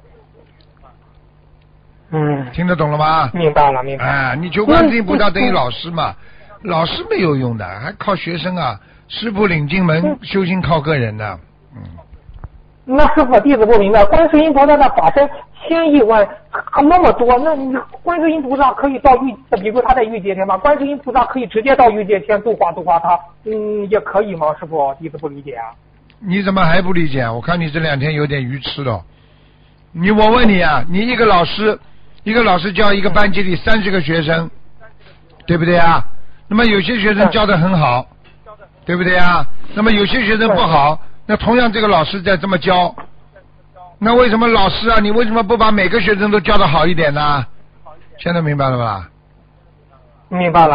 听得懂了吗？ 明白了，明白了。 哎，你求观世音菩萨等于老师嘛？老师没有用的，还靠学生啊！师父领进门，修行靠个人的。 那师傅弟子不明白，观世音菩萨的法身千亿万那么多，那你观世音菩萨可以到比如他在欲界天吗？观世音菩萨可以直接到欲界天度化他，也可以吗？师傅弟子不理解啊。 你怎么还不理解？我看你这2天有点愚痴了。我问你啊，你一个老师教一个班级里30个学生，对不对啊？那么有些学生教得很好，对不对啊？那么有些学生不好，那同样这个老师在这么教，那为什么老师啊，你为什么不把每个学生都教得好一点呢？现在明白了吧？ 明白了。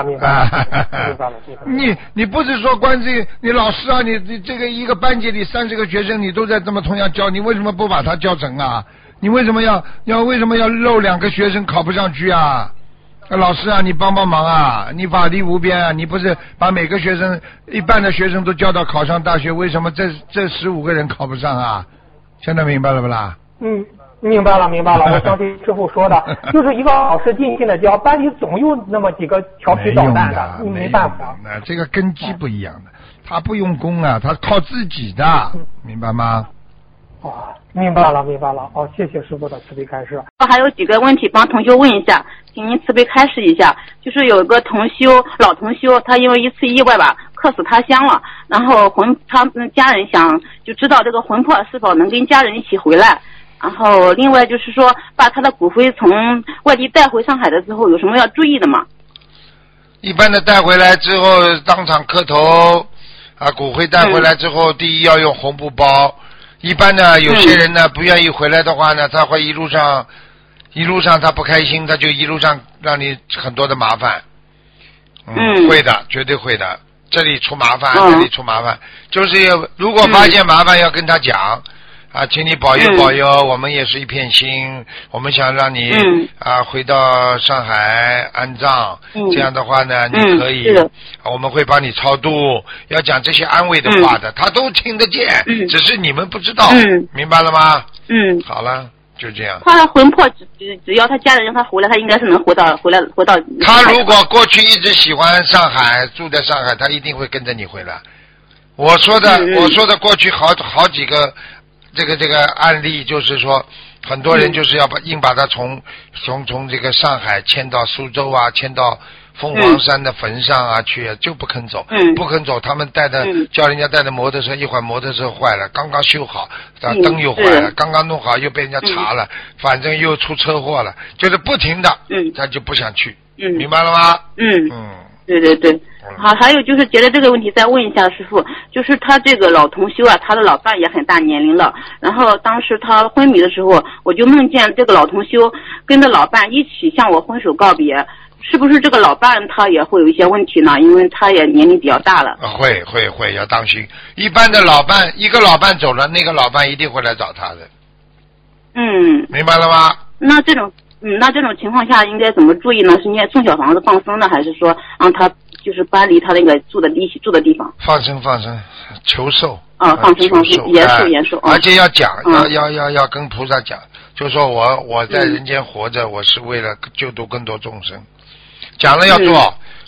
你不是说你老师啊，你这个一个班级里30个学生你都在这么同样教，你为什么不把他教成啊？你为什么要漏2个学生考不上去啊？老师啊，你帮忙啊！你法力无边啊！你不是把每个学生一半的学生都教到考上大学，为什么这15个人考不上啊？现在明白了不啦？ 明白了。我相信师傅说的，就是一个老师尽心的教，班里总有那么几个调皮捣蛋的，你没办法。 那这个根基不一样的，他不用功啊，他靠自己的，明白吗？ 明白了。谢谢师傅的慈悲开示。 还有几个问题帮同修问一下，请您慈悲开示一下。就是有一个老同修，他因为一次意外吧，客死他乡了，然后他家人想就知道这个魂魄是否能跟家人一起回来。然后另外就是说，把他的骨灰从外地带回上海的时候，有什么要注意的吗？ 一般的带回来之后，当场磕头啊，骨灰带回来之后，第一要用红布包。一般呢，有些人呢不愿意回来的话呢，他会一路上他不开心，他就一路上让你很多的麻烦。会的，绝对会的。这里出麻烦，那里出麻烦，就是如果发现麻烦要跟他讲。请你保佑，我们也是一片心，我们想让你回到上海安葬，这样的话呢，你可以，我们会帮你超度，要讲这些安慰的话的，他都听得见，只是你们不知道，明白了吗？好了，就这样。 他的魂魄只要他家人让他回来，他应该是能回到。 他如果过去一直喜欢上海，住在上海，他一定会跟着你回来。我说的过去好几个。这个案例就是说，很多人就是要硬把他从这个上海迁到苏州啊，迁到凤凰山的坟上啊去，就不肯走，不肯走。他们叫人家带的摩托车，一会儿摩托车坏了，刚刚修好，灯又坏了，刚刚弄好又被人家查了，反正又出车祸了，就是不停的，他就不想去，明白了吗？ 对。好，还有就是接着这个问题再问一下师父，就是他这个老同修啊，他的老伴也很大年龄了，然后当时他昏迷的时候，我就梦见这个老同修跟着老伴一起向我挥手告别，是不是这个老伴他也会有一些问题呢？因为他也年龄比较大了。 会要当心，一般的老伴，一个老伴走了，那个老伴一定会来找他的。明白了吗？ 那这种情况下应该怎么注意呢？是应该送小房子放生呢，还是说让他就是搬离他那个一起住的地方？ 放生，求寿。 放生，延寿。 而且要讲，要跟菩萨讲，就说我在人间活着，我是为了救度更多众生。讲了要做，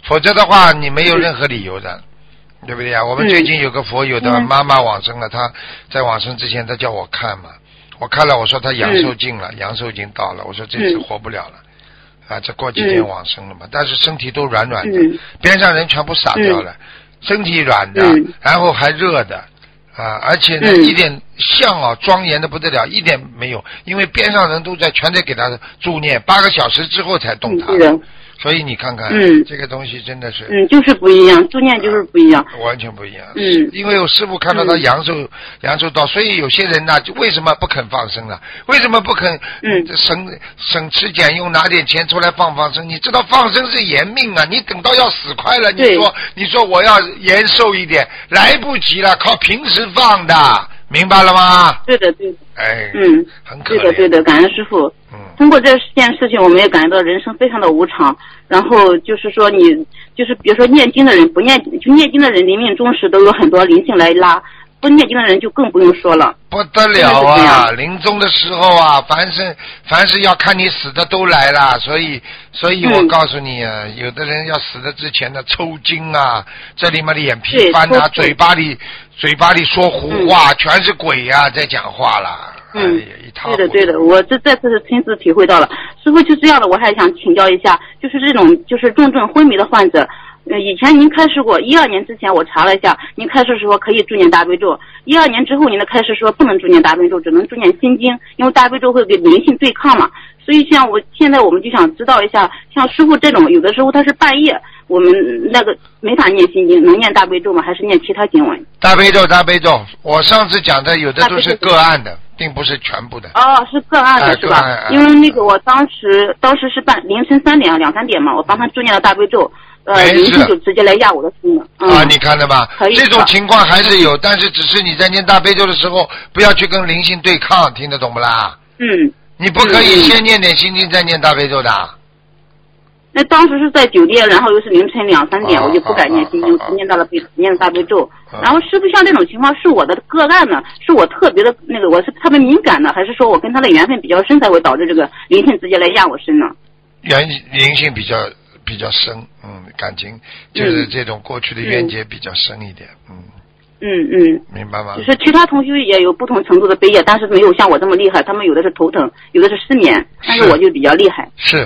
否则的话你没有任何理由的，对不对啊？我们最近有个佛友的妈妈往生了，她在往生之前她叫我看嘛，我看了，我说她阳寿尽了，阳寿已经到了，我说这次活不了了。啊，这过几天往生了嘛，但是身体都软软的，边上人全部傻掉了，身体软的，然后还热的，啊，而且呢一点像啊庄严的不得了，一点没有，因为边上人都全在给他助念，8个小时之后才动他。所以你看看，这个东西真的是， 就是不一样，助念就是不一样， 完全不一样。因为有师父看到他阳寿到，所以有些人呢，就为什么不肯放生了？为什么不肯省吃俭用拿点钱出来放生？你知道放生是延命啊！你等到要死快了，你说我要延寿一点，来不及了，靠平时放的。明白了吗？ 对的。 哎，很可怜。对的，感恩师父。通过这件事情，我们也感觉到人生非常的无常。然后就是说，就是比如说念经的人，不念就念经的人，临命终时都有很多灵性来拉。不念经的人就更不用说了， 不得了啊！临终的时候啊，凡是要看你死的都来了，所以我告诉你啊，有的人要死的之前呢，抽筋啊，这里嘛脸皮翻啊，嘴巴里说胡话，全是鬼啊在讲话了。 对的，我这次是亲自体会到了。师父就这样的，我还想请教一下，就是这种就是重症昏迷的患者。以前您开示过，12年之前我查了一下，您开示说可以助念大悲咒，12年之后您的开示说不能助念大悲咒，只能助念心经，因为大悲咒会跟灵性对抗嘛。所以现在我们就想知道一下，像师父这种有的时候他是半夜，我们那个没法念心经，能念大悲咒吗？还是念其他经文？ 大悲咒，我上次讲的有的都是个案的，并不是全部的。 是个案的是吧？因为那个我当时是凌晨2点2-3点嘛，我帮他助念了大悲咒。灵性就直接来压我的心了。 你看了吧？这种情况还是有，但是只是你在念大悲咒的时候，不要去跟灵性对抗，听得懂不啦？你不可以先念点心经，再念大悲咒的。 那当时是在酒店，然后又是凌晨2-3点，我就不敢念心经，念到了念大悲咒。然后是不是像这种情况是我的个案呢？是我特别的那个，我是特别敏感的，还是说我跟他的缘分比较深，才会导致这个灵性直接来压我身呢？ 灵性比较深，感情就是这种过去的冤结比较深一点，明白吗？ 就是其他同学也有不同程度的悲业，但是没有像我这么厉害，他们有的是头疼，有的是失眠，但是我就比较厉害。 是。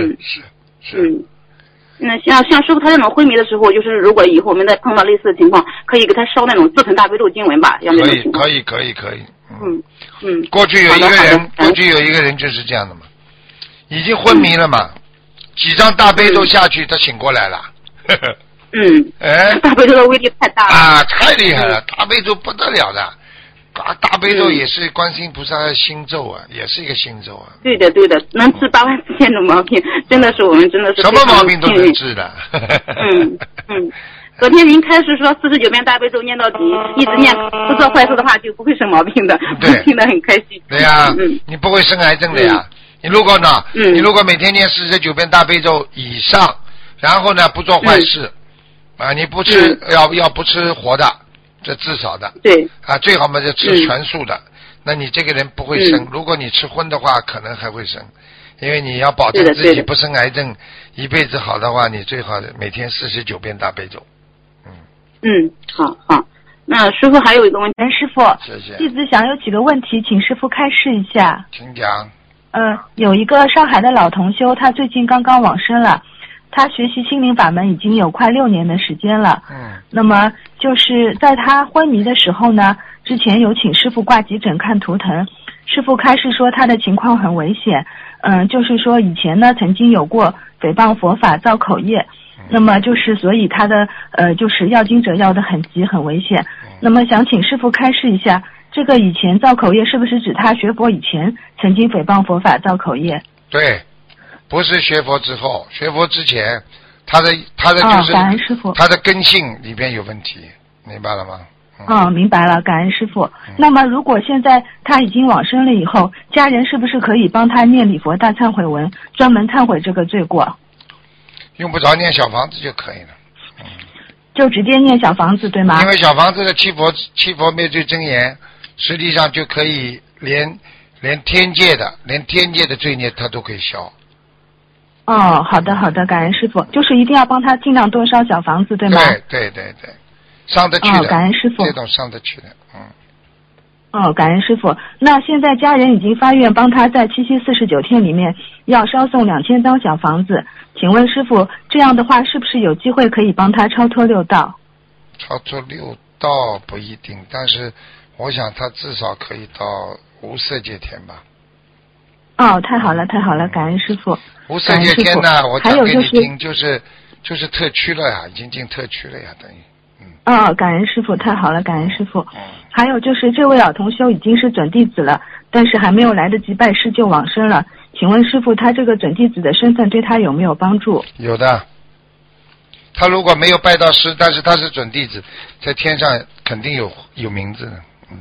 那像师父他这种昏迷的时候，就是如果以后我们再碰到类似的情况，可以给他烧那种自存大悲咒经文吧，像这种情况。可以。过去有一个人就是这样的嘛，已经昏迷了嘛。几张大悲咒下去，他醒过来了。 大悲咒的威力太大了啊，太厉害了！大悲咒不得了的，大悲咒也是观世音菩萨的心咒啊，也是一个心咒啊。 对的，能治84000种毛病，真的是我们真的是什么毛病都能治的。 昨天您开始说49遍大悲咒念到底，一直念，不做坏事的话就不会生毛病的，我听得很开心。 对呀，你不会生癌症的呀。你如果呢？你如果每天念49遍大悲咒以上，然后呢不做坏事，你不吃要不吃活的，这至少的。 对。 最好嘛就吃全素的，那你这个人不会生。如果你吃荤的话，可能还会生，因为你要保证自己不生癌症，一辈子好的话，你最好每天49遍大悲咒。 好。那师父还有一个问题， 师父， 谢谢。 弟子想有几个问题，请师父开示一下。 请讲。 有一个上海的老同修，他最近刚刚往生了，他学习心灵法门已经有快6年的时间了。那么就是在他昏迷的时候呢，之前有请师父挂急诊看图腾，师父开示说他的情况很危险，就是说以前呢曾经有过诽谤佛法造口业，那么就是所以他的就是要经者要的很急很危险。那么想请师父开示一下，这个以前造口业是不是指他学佛以前曾经诽谤佛法造口业？ 对，不是学佛之后，学佛之前，他的就是感恩师父， 他的根性里边有问题，明白了吗？ 明白了，感恩师父。那么如果现在他已经往生了以后，家人是不是可以帮他念礼佛大忏悔文，专门忏悔这个罪过？ 用不着念小房子就可以了。 就直接念小房子对吗？ 因为小房子的七佛灭罪真言，实际上就可以连天界的罪孽它都可以消。 哦，好的好的，感恩师傅，就是一定要帮他尽量多烧小房子，对吗？ 对，上得去的。 感恩师傅。 这种上得去的， 感恩师傅。那现在家人已经发愿帮他在七夕49天里面要烧送2000张小房子，请问师傅，这样的话是不是有机会可以帮他超脱6道？ 超脱6道不一定，但是我想他至少可以到无色界天吧。 太好了太好了，感恩师傅。 无色界天呢，我讲给你听，就是特区了呀，已经进特区了呀，等于。 感恩师傅，太好了，感恩师傅。还有就是这位老同修已经是准弟子了，但是还没有来得及拜师就往生了，请问师傅，他这个准弟子的身份对他有没有帮助？有的， 他如果没有拜到师，但是他是准弟子，在天上肯定有名字的。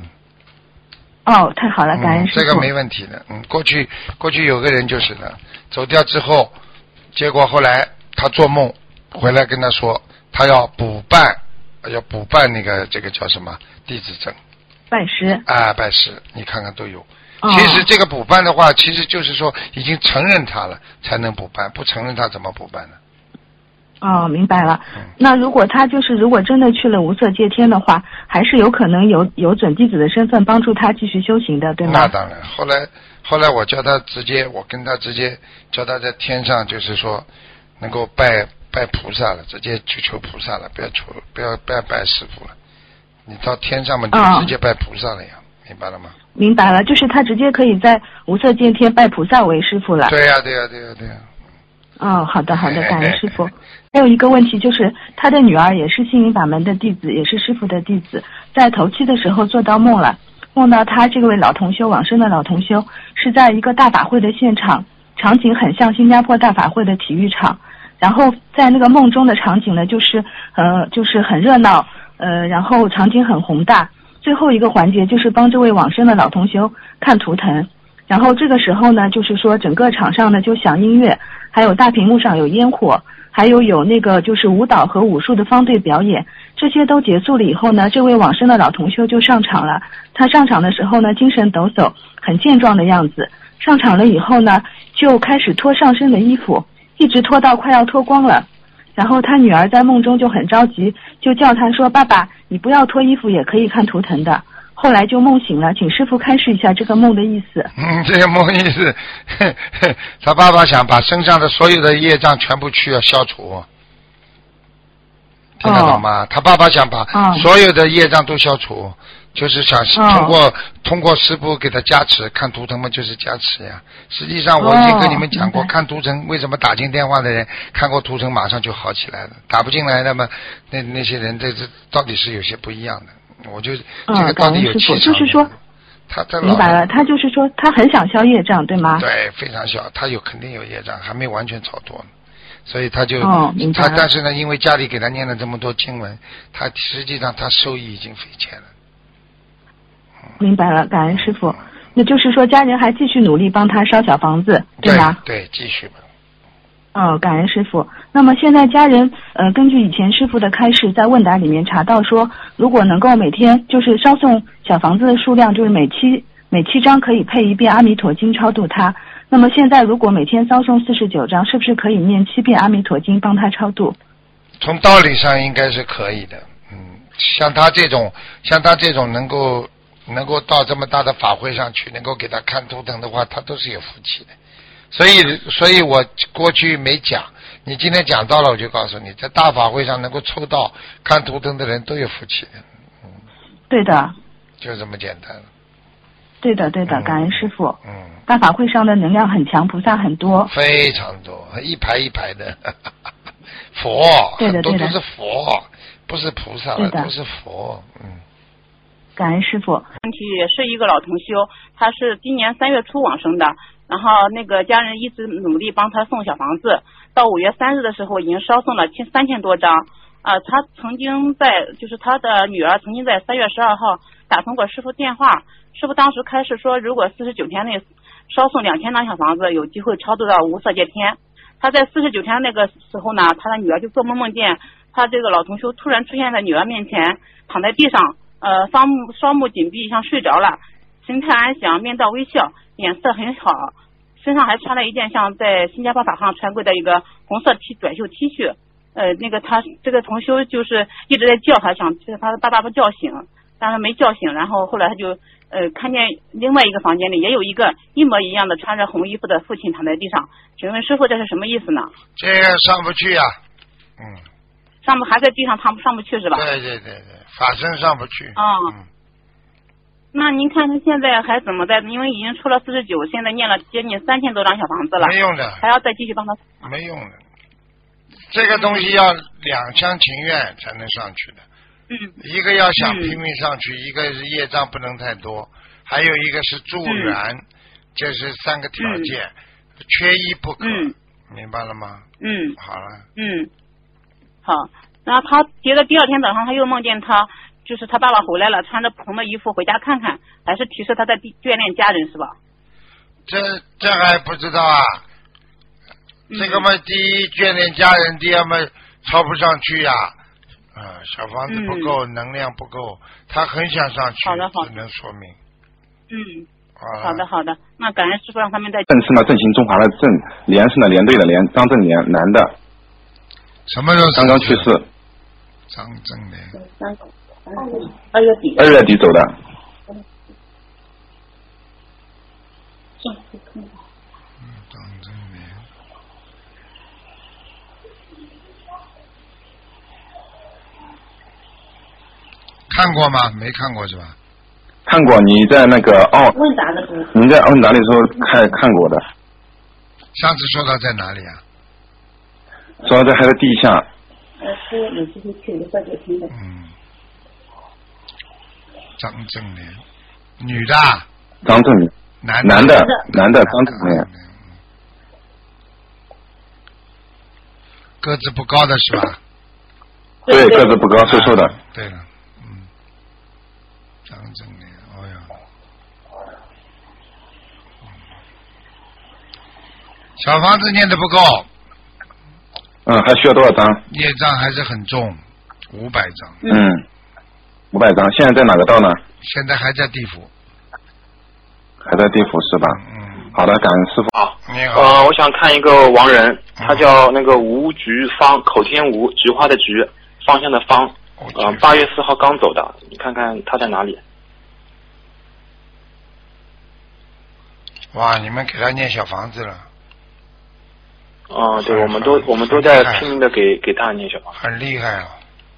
太好了，感恩师傅。 这个没问题的。过去有个人就是的，走掉之后，结果后来他做梦回来跟他说，他要补办那个这个叫什么弟子证，拜师拜师，你看看都有。其实这个补办的话，其实就是说已经承认他了才能补办，不承认他怎么补办呢？ 明白了。那如果他如果真的去了无色界天的话，还是有可能有准弟子的身份帮助他继续修行的，对吗？ 那当然。后来我跟他直接叫他在天上，就是说能够拜菩萨了，直接去求菩萨了，不要拜师父了。你到天上嘛，你就直接拜菩萨了呀，明白了吗？ 明白了，就是他直接可以在无色界天拜菩萨为师父了。 对呀。 好的，感恩师父。还有一个问题就是，他的女儿也是心灵法门的弟子，也是师父的弟子，在头七的时候做到梦了，梦到他这位老同修往生的老同修是在一个大法会的现场，场景很像新加坡大法会的体育场，然后在那个梦中的场景呢，就是很热闹，然后场景很宏大。最后一个环节就是帮这位往生的老同修看图腾，然后这个时候呢，就是说整个场上呢就响音乐，还有大屏幕上有烟火，还有那个就是舞蹈和武术的方队表演，这些都结束了以后呢，这位往生的老同修就上场了。他上场的时候呢，精神抖擞，很健壮的样子。上场了以后呢，就开始脱上身的衣服，一直脱到快要脱光了。然后他女儿在梦中就很着急，就叫他说：“爸爸，你不要脱衣服也可以看图腾的。”后来就梦醒了，请师父开示一下这个梦的意思。 这个梦意思，他爸爸想把身上的所有的业障全部消除，听得懂吗？他爸爸想把所有的业障都消除，就是想通过师父给他加持，看图腾嘛就是加持呀。实际上我已经跟你们讲过，看图腾为什么打进电话的人看过图腾马上就好起来了，打不进来的嘛，那些人这到底是有些不一样的。我就这个到底有气场， 就是说他明白了，他就是说他很想消业障，对吗？ 对，非常小，他肯定有业障，还没完全超脱呢，所以他就但是呢，因为家里给他念了这么多经文，他实际上他收益已经匪浅了。 明白了，感恩师父。那就是说家人还继续努力帮他烧小房子，对吗？ 对，继续吧。 感恩师父。那么现在家人根据以前师父的开示，在问答里面查到说，如果能够每天就是烧送小房子的数量，就是每七张可以配1遍阿弥陀经超度他。那么现在如果每天烧送49张，是不是可以念7遍阿弥陀经帮他超度？ 从道理上应该是可以的。像他这种能够到这么大的法会上去，能够给他看图腾的话，他都是有福气的。所以我过去没讲，你今天讲到了，我就告诉你，在大法会上能够抽到看图腾的人都有福气的。 对的， 就这么简单。 对的，感恩师父。大法会上的能量很强，菩萨很多， 非常多，一排一排的佛， 对的， 很多都是佛，不是菩萨了，都是佛。 感恩师父。 问题也是一个老同修，他是今年3月初往生的。然后那个家人一直努力帮他送小房子，到5月3日的时候已经烧送了3000多张。他曾经就是他的女儿曾经在3月12号打通过师父电话，师父当时开示说，如果49天内烧送2000张小房子，有机会超度到无色界天。他在49天那个时候呢，他的女儿就做梦见他这个老同修突然出现在女儿面前，躺在地上，双目紧闭，像睡着了，神态安详，面带微笑，脸色很好， 身上还穿了一件像在新加坡法上穿过的一个红色短袖 T 恤。那个他这个同修就是一直在叫他，想他爸爸不叫醒，但是没叫醒。然后后来他就看见另外一个房间里也有一个一模一样的穿着红衣服的父亲躺在地上。请问师傅这是什么意思呢？ 这个上不去啊。 上不还在地上，上不去是吧？ 对，法身上不去。 那您看他现在还怎么在？因为已经出了49，现在念了接近3000多张小房子了。 没用的。 还要再继续帮他。 没用的。这个东西要两厢情愿才能上去的。一个要想拼命上去，一个是业障不能太多，还有一个是助缘，这是3个条件，缺一不可。明白了吗？好了。 好。然后他接着第2天早上他又梦见就是他爸爸回来了，穿着普通的衣服回家看看，还是提示他在眷恋家人是吧？ 这还不知道啊。这个嘛，第一眷恋家人，第二嘛超不上去呀。小房子不够，能量不够，他很想上去，只能说明。 好的，那感恩师傅让他们在。 正是呢，正行中华的正，连是呢连队的连，张正连，男的。 什么时候？ 刚刚去世。 张正连。 2月底走的。 张正连。看过吗？没看过是吧？ 看过，你在那个问答的时候。 你在问答的时候看过的。 上次说到在哪里啊？ 说在还在地下。 是有机会去1.9天的。 张正莲，女的。 张正莲。男的张正莲。 个子不高的是吧？ 对，个子不高，瘦瘦的。 对了。张正莲，小房子念得不够。 还需要多少张？ 业障还是很重，500张。 500张，现在在哪个道呢？ 现在还在地府。 还在地府是吧？好的，感恩师傅。 好， 你好。 我想看一个亡人，他叫那个吴菊芳，口天吴，菊花的菊，方向的方。8月4号刚走的，你看看他在哪里？ 哇，你们给他念小房子了。 对，我们都在拼命的给他念小房子。 很厉害啊。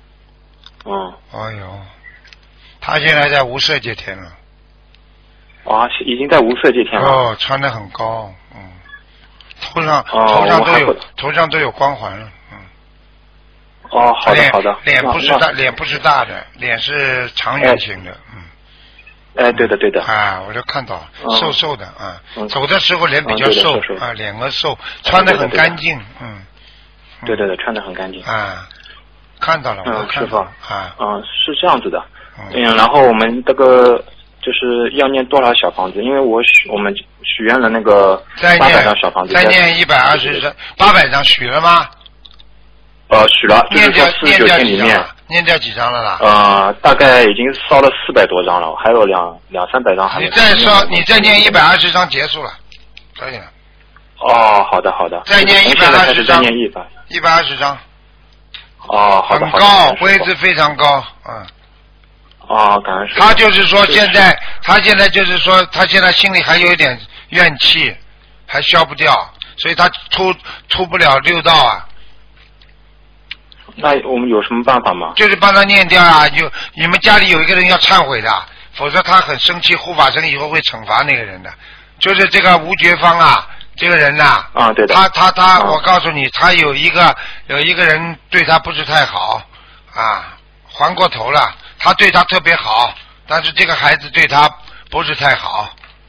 他现在在无色界天了。 已经在无色界天了。 穿得很高，头上都有光环了。 好的。 脸不是大的，脸是长圆形的。 对的。 我就看到瘦瘦的走的时候脸比较瘦脸额瘦，穿得很干净。 对，穿得很干净。 看到了，我看到了。 是这样子的。然后我们这个就是要念多少小房子？因为我们许愿了那个800张小房子。 再念120张，800张许了吗？ 许了，就是说49天里面念掉几张了啦？ 大概已经烧了400多张了，还有200-300张还没。 你再念120张结束了，可以了。 好的。 再念120张。 再念 120张。 好的。 很高，位置非常高。 感恩师父。 他就是说他现在就是说他现在心里还有一点怨气，还消不掉，所以他出不了6道啊。 那我们有什么办法吗？ 就是帮他念掉啊！你们家里有一个人要忏悔的，否则他很生气，护法神以后会惩罚那个人的。就是这个吴觉芳这个人对的。 他，我告诉你，他有一个人对他不是太好还过头了。他对他特别好，但是这个孩子对他不是太好。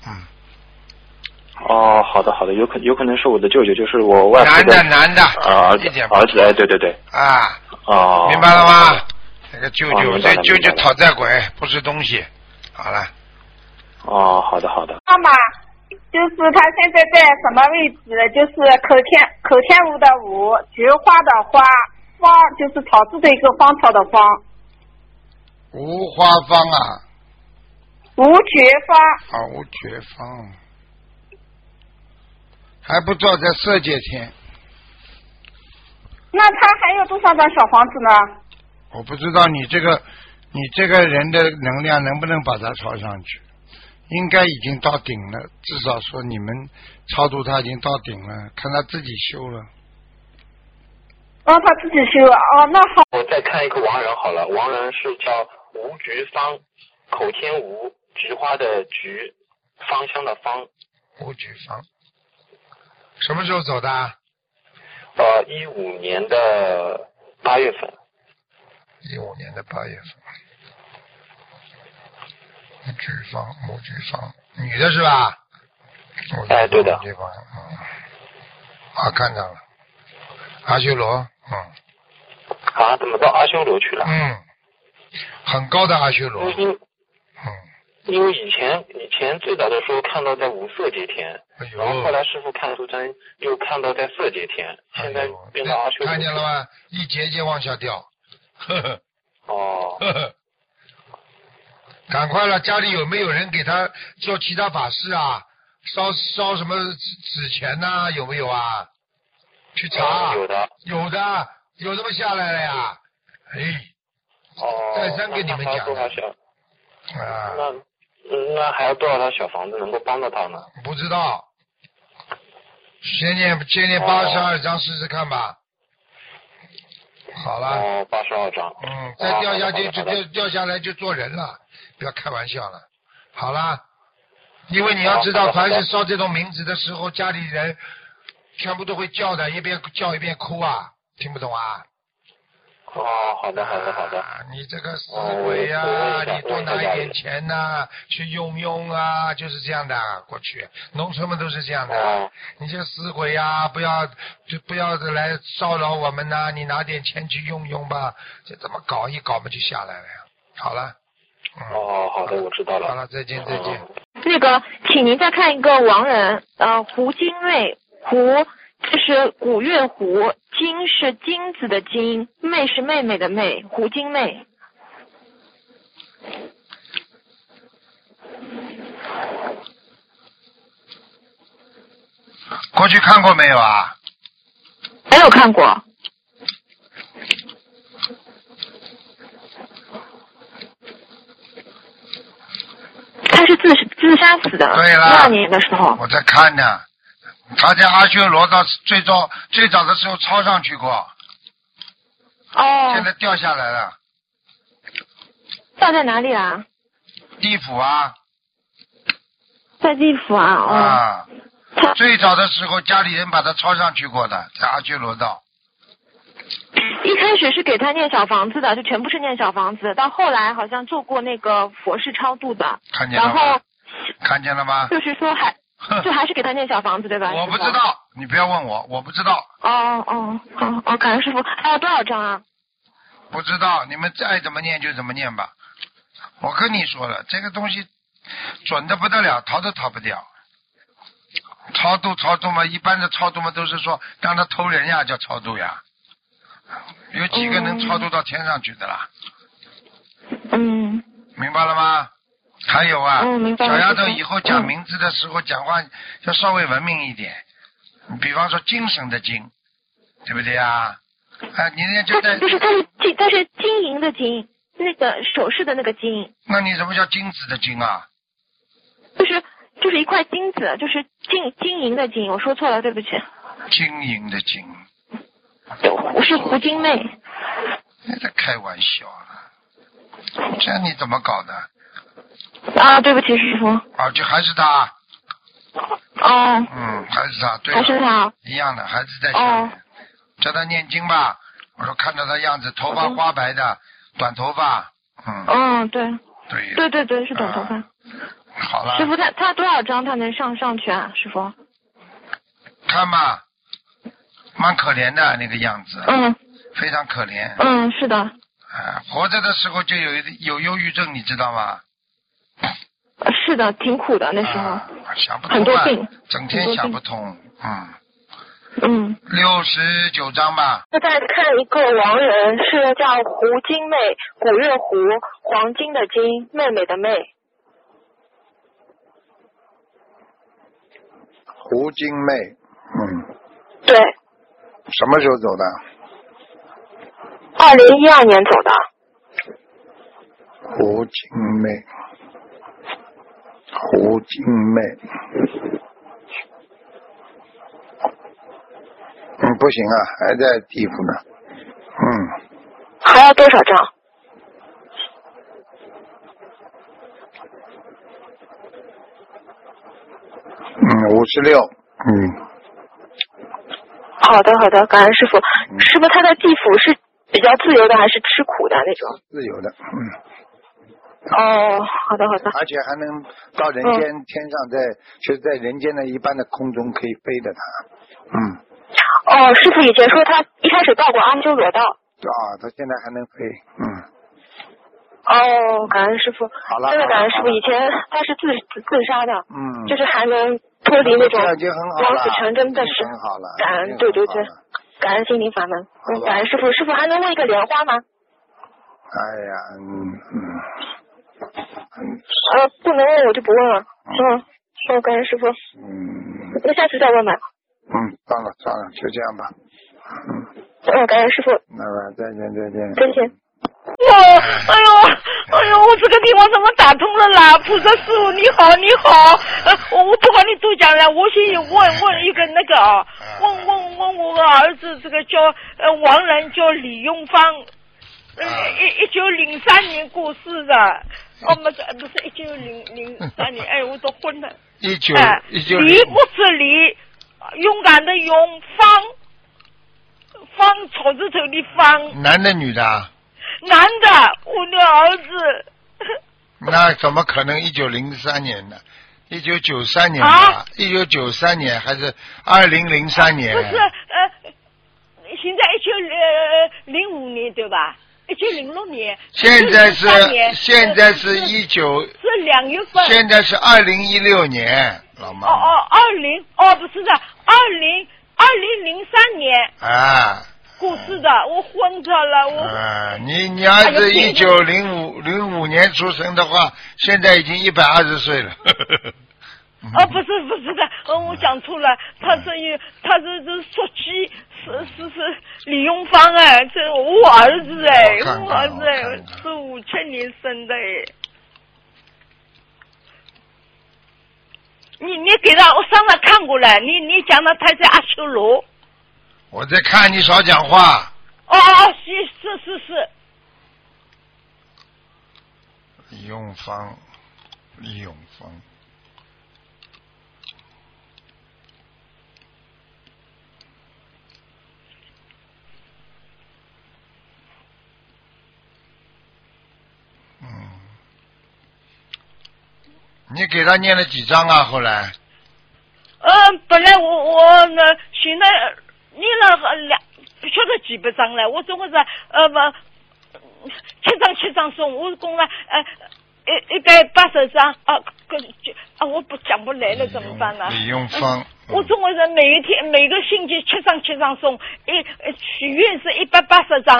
好的，有可能是我的舅舅，就是我外婆的男的儿子，对。 明白了吗？那个舅舅，这舅舅讨债鬼，不是东西。好了。 好的。 妈妈，就是他现在在什么位置？就是口天吴的吴，菊花的花，方就是草字的一个芳草的芳。 无花芳吴觉芳。 吴觉芳。 还不做在色界天。 那他还有多少张小房子呢？ 我不知道你这个人的能量能不能把它抄上去，应该已经到顶了，至少说你们超度他已经到顶了，看他自己修了。 哦，他自己修了。哦，那好。 我再看一个亡人好了，亡人是叫吴菊芳，口天吴，菊花的菊，芳香的芳。 吴菊芳，什么时候走的 ？15年的8月份。 15年的8月份。吴菊芳，女的是吧？ 哎，对的。 看到了，阿修罗， 怎么到阿修罗去了？ 很高的阿修罗。 因为以前最早的时候看到在无色界天，然后后来师父看图腾又看到在色界天，现在变到阿修罗。 看见了吗？一节节往下掉。 哦。 赶快了，家里有没有人给他做其他法事啊？烧什么纸钱呐？有没有啊？去查。 有的。 有这么下来了呀？再三跟你们讲。 那还要多少套小房子能够帮到他呢？ 不知道。先念82章试试看吧。好了。 82章。 再掉下去就掉下来就做人了，不要开玩笑了。好了，因为你要知道，凡是烧这种冥纸的时候，家里人全部都会叫的，一边叫一边哭啊，听不懂啊？ 好的。 你这个死鬼呀，你多拿一点钱呐，去用啊，就是这样的。过去农村们都是这样的。你这死鬼呀，不要来骚扰我们呐，你拿点钱去用吧。就这么搞一搞嘛，就下来了呀。好了。 好的，我知道了。 好了，再见。 那个，请您再看一个亡人，胡金妹，胡就是古月胡，金是金子的金，妹是妹妹的妹，胡金妹。 过去看过没有啊？ 没有看过。他是自杀死的。 对了。 12年的时候。 我在看呢。他在阿修罗到最早的时候抄上去过。现在掉下来了。 掉在哪里啊？ 地府啊。 在地府啊。 最早的时候家里人把他抄上去过的，在阿修罗道。 一开始是给他念小房子的，就全部是念小房子，到后来好像做过那个佛事超度的。 看见了吗？ 然后看见了吗？ 就是说就还是给他念小房子对吧？ 我不知道，你不要问我不知道。 感恩师傅。还有多少张啊？ 不知道，你们爱怎么念就怎么念吧。我跟你说了，这个东西准的不得了，逃都逃不掉。超度嘛，一般的超度嘛都是说让他偷人呀，叫超度呀。有几个能超度到天上去的啦？明白了吗？还有啊，小丫头以后讲名字的时候讲话要稍微文明一点。比方说精神的精，对不对啊？你那就在它是金银的金，那个首饰的那个金。 那你什么叫金子的金啊？ 就是一块金子，就是金银的金，我说错了，对不起。 金银的金。 我是胡金妹。 你在开玩笑了？这样你怎么搞的？ 对不起师傅。 就还是他。还是他，对。 还是他。 一样的，孩子在下面。叫他念经吧。我说看到他样子，头发花白的，短头发。 对。对，是短头发。 好了。 师傅，他多少张他能上去啊？师傅。 看吧。蛮可怜的那个样子。非常可怜。 是的。 活着的时候就有忧郁症，你知道吗？ 是的，挺苦的那时候。 想不通。 很多病。 整天想不通。69张吧。 再看一个亡人，是叫胡金妹，古月胡，黄金的金，妹妹的妹。 胡金妹。 对。 什么时候走的 ？2012年走的。 胡金妹。不行啊，还在地府呢。 还要多少张 ？56。 好的，感恩师傅。师傅，他在地府是比较自由的，还是吃苦的那种？ 自由的。 好的。 而且还能到人间，天上就是在人间的一般的空中可以飞的他。 师傅以前说他一开始到过阿修罗道。 他现在还能飞。 感恩师傅。 好了。 真的感恩师傅，以前他是自杀的。就是还能脱离那种枉死成真的事。感恩，对，感恩心灵法门。感恩师傅，师傅还能问一个莲花吗？不能问我就不问了。感恩师傅。那下次再问吧。 算了，就这样吧。 感恩师傅。再见。 哎呦，我这个电话怎么打通了啦？菩萨师傅你好。我不管你多讲了，我先问一个那个问我儿子，这个叫亡人叫李永芳，1903年过世的。不是1903年，我都昏了。 李不是李，勇敢的勇，方草字头的方。 男的女的？ 男的，我的儿子。 那怎么可能1903年呢？1993年吧？1993年还是2003年？ 不是，现在1905年对吧？1906年。 现在是19 是2月份。 现在是2016年，老妈。 不是的，2003年。过世的，我昏着了， 你儿子1905年出生的话，现在已经120岁了。 不是的，我讲错了，他是说鸡，是李永芳这我儿子我儿子是57年生的你给他，我上来看过了，你讲的他在阿修罗。 我在看你少讲话。 是。 李永芳。你给他念了几张啊？后来？ 本来我呢，现在念了不晓得几百张了，我总共是7张送，我共了180张我讲不来了，怎么办呢？ 李永芳。 我总共是每个星期7张送，许愿是180张，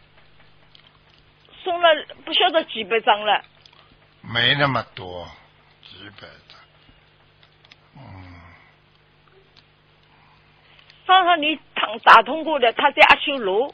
送了不晓得几百张了。 没那么多，几百张。 上次你打通过的，他在阿修罗。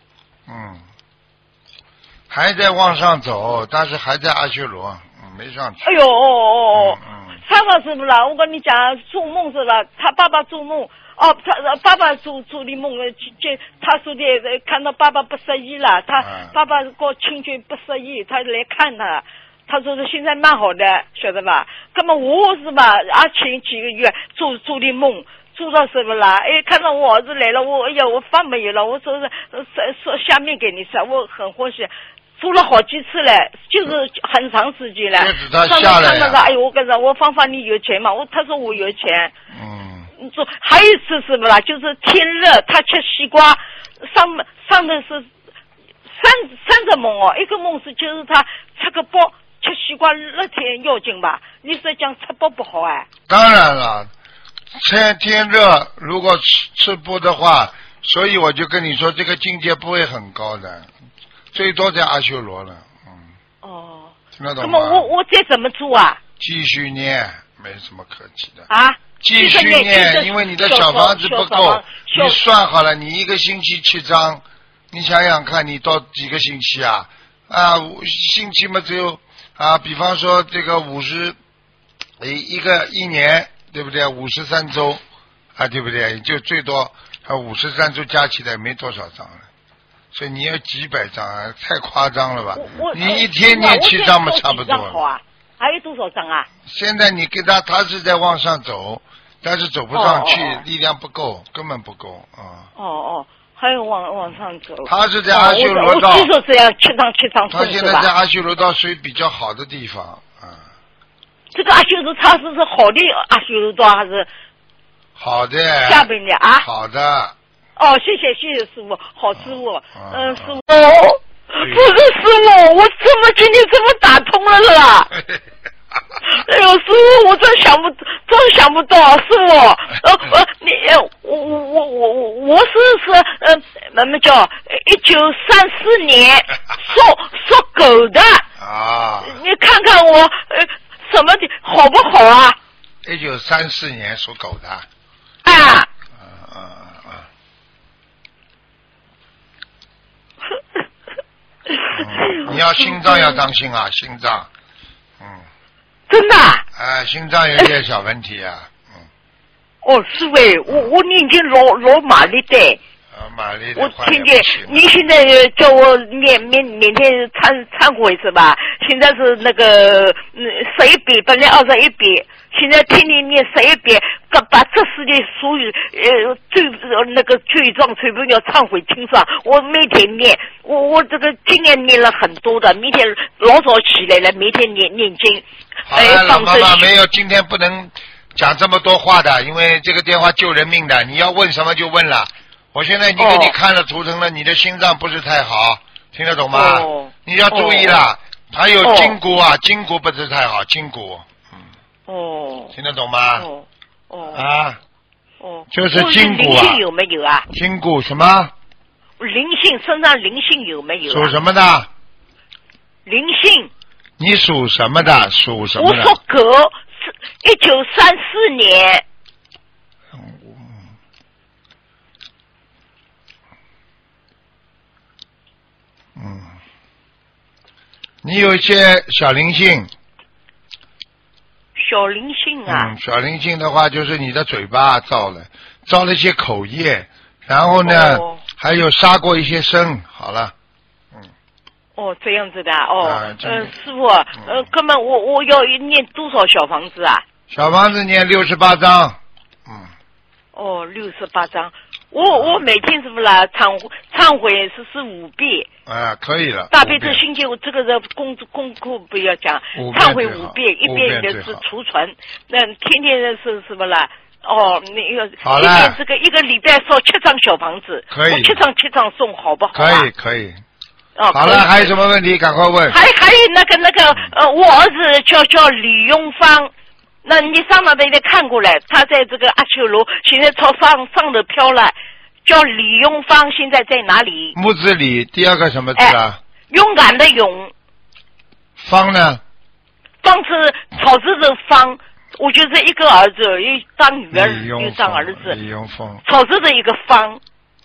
还在往上走，但是还在阿修罗，没上去。 哎呦上次是不啦？我跟你讲，做梦是吧？他爸爸做梦，他爸爸做的梦，他说的看到爸爸不适宜了，他爸爸过亲眷不适宜，他来看他。他说是现在蛮好的，晓得吧？那么我是吧？前几个月做的梦。做到什么啦？看到我儿子来了，我饭没有了，我说下面给你吃，我很欢喜。做了好几次了，就是很长时间了。 他下来看到我跟着我芳芳你有钱吗？他说我有钱。做还有一次是不啦？就是天热，他吃西瓜，上的是三个梦一个梦是就是他吃个包吃西瓜热天要紧吧？你是讲吃包不好当然了。天热，如果吃不的话，所以我就跟你说，这个境界不会很高的，最多在阿修罗了。听得懂吗？ 那么我再怎么做啊？ 继续念，没什么可气的。 继续念，因为你的小房子不够，你算好了，你一个星期7张，你想想看，你到几个星期啊？星期嘛只有比方说这个一年，对不对？53周对不对？就最多53周加起来没多少张了，所以你要几百张太夸张了吧？你一天念7张嘛，差不多了。 还有多少张啊？ 现在你给他是在往上走，但是走不上去，力量不够，根本不够还有往上走。 他是在阿修罗道， 我说是要7张他现在在阿修罗道属于比较好的地方这个阿修罗他是好的阿修罗道还是？ 好的。 下边的好的。 谢谢师傅，好师傅。师傅，不是师傅，我怎么今天这么打通了啦？哎呦，师傅，我真想不到，师傅，我是那么叫1934年属狗的你看看我什么的好不好啊 ？1934年属狗的你要心脏要当心啊，心脏真的心脏有点小问题师傅，我念经老麻利的玛丽， 我听见你现在叫我每天忏悔是吧？现在是那个11遍，本来21遍，现在天天念11遍，把这世界所有罪状全部要忏悔清上。我每天念，我这个今年念了很多的，明天老早起来了，每天念经。 好了，老妈妈没有，今天不能讲这么多话的，因为这个电话救人命的，你要问什么就问了。我现在已经给你看了图腾了，你的心脏不是太好，听得懂吗？你要注意了，还有筋骨筋骨不是太好，筋骨，听得懂吗？就是筋骨灵性有没有啊？ 筋骨什么？ 灵性，身上灵性有没有？ 属什么的？ 灵性。 你属什么的？属什么的？ 我属狗，1934年。 你有一些小灵性。 小灵性小灵性的话就是你的嘴巴造了一些口业，然后呢还有杀过一些生，好了。 这样子的师傅哥们我要念多少小房子啊？ 小房子念68张。 68张。我每天是不是忏悔是5遍。 可以了。 大悲咒心经，这个的功课不要讲，忏悔5遍，1遍的是储存。那天天的是什么啦？那个好了， 一天这个一个礼拜烧7张小房子， 可以。 我7张送，好不好？ 可以。好了，还有什么问题？赶快问。 还有那个我儿子叫李永芳。那你上那边看过来，他在这个阿修罗，现在朝上头飘了，叫李永芳，现在在哪里？ 木字李，第二个什么字啊？ 勇敢的勇。 芳呢？ 芳是草字的芳，我就是一个儿子，一当女儿就当儿子。 李永芳。 草字的一个芳。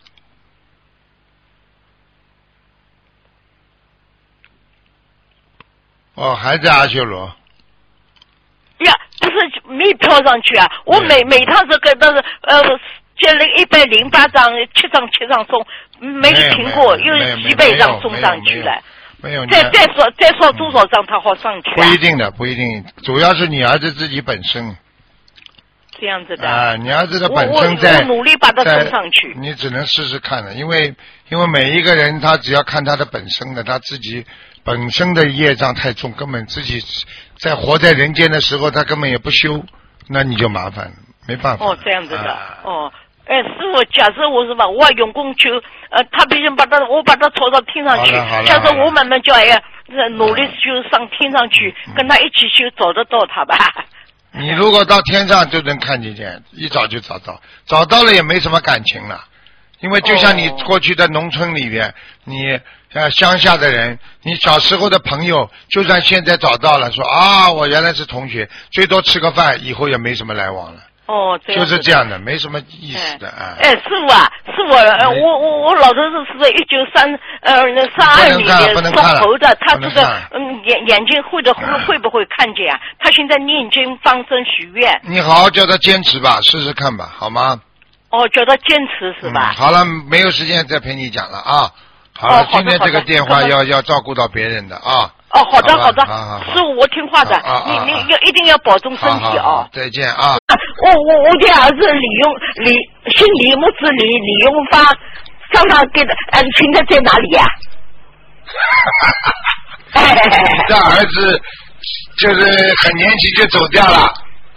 还在阿修罗。 呀，不是没飘上去啊！我每趟这个都是接了108张，7张送，没停过，又几百张送上去了。 没有。 再说多少张他好上去？ 不一定的，主要是你儿子自己本身。 这样子的。 你儿子的本身在。 我努力把他送上去。 你只能试试看了，因为每一个人他只要看他的本身的，他自己本身的业障太重，根本自己在活在人间的时候他根本也不修，那你就麻烦了，没办法。 这样子的。师傅，假设我是吧，我用功求，他必须我把他抄到天上去。假设我慢慢叫努力修上天上去，跟他一起修，找得到他吧。 你如果到天上就能看见，一早就找到了也没什么感情了，因为就像你过去的农村里边，你乡下的人，你小时候的朋友，就算现在找到了，说我原来是同学，最多吃个饭，以后也没什么来往了。 哦，这样就是这样的，没什么意思的啊。 哎，师傅啊，我老头子是在1932年属猴的，他这个眼睛会不会看见啊？他现在念经放生许愿。 你好好叫他坚持吧，试试看吧，好吗？ 哦，叫他坚持是吧？ 好了，没有时间再陪你讲了啊。好了，今天这个电话要照顾到别人的啊。 哦，好的，师傅，我听话的，你一定要保重身体啊！ 再见啊！ 我的儿子姓李，木字李永发，上场给的，现在在哪里呀？ 这儿子就是很年轻就走掉了。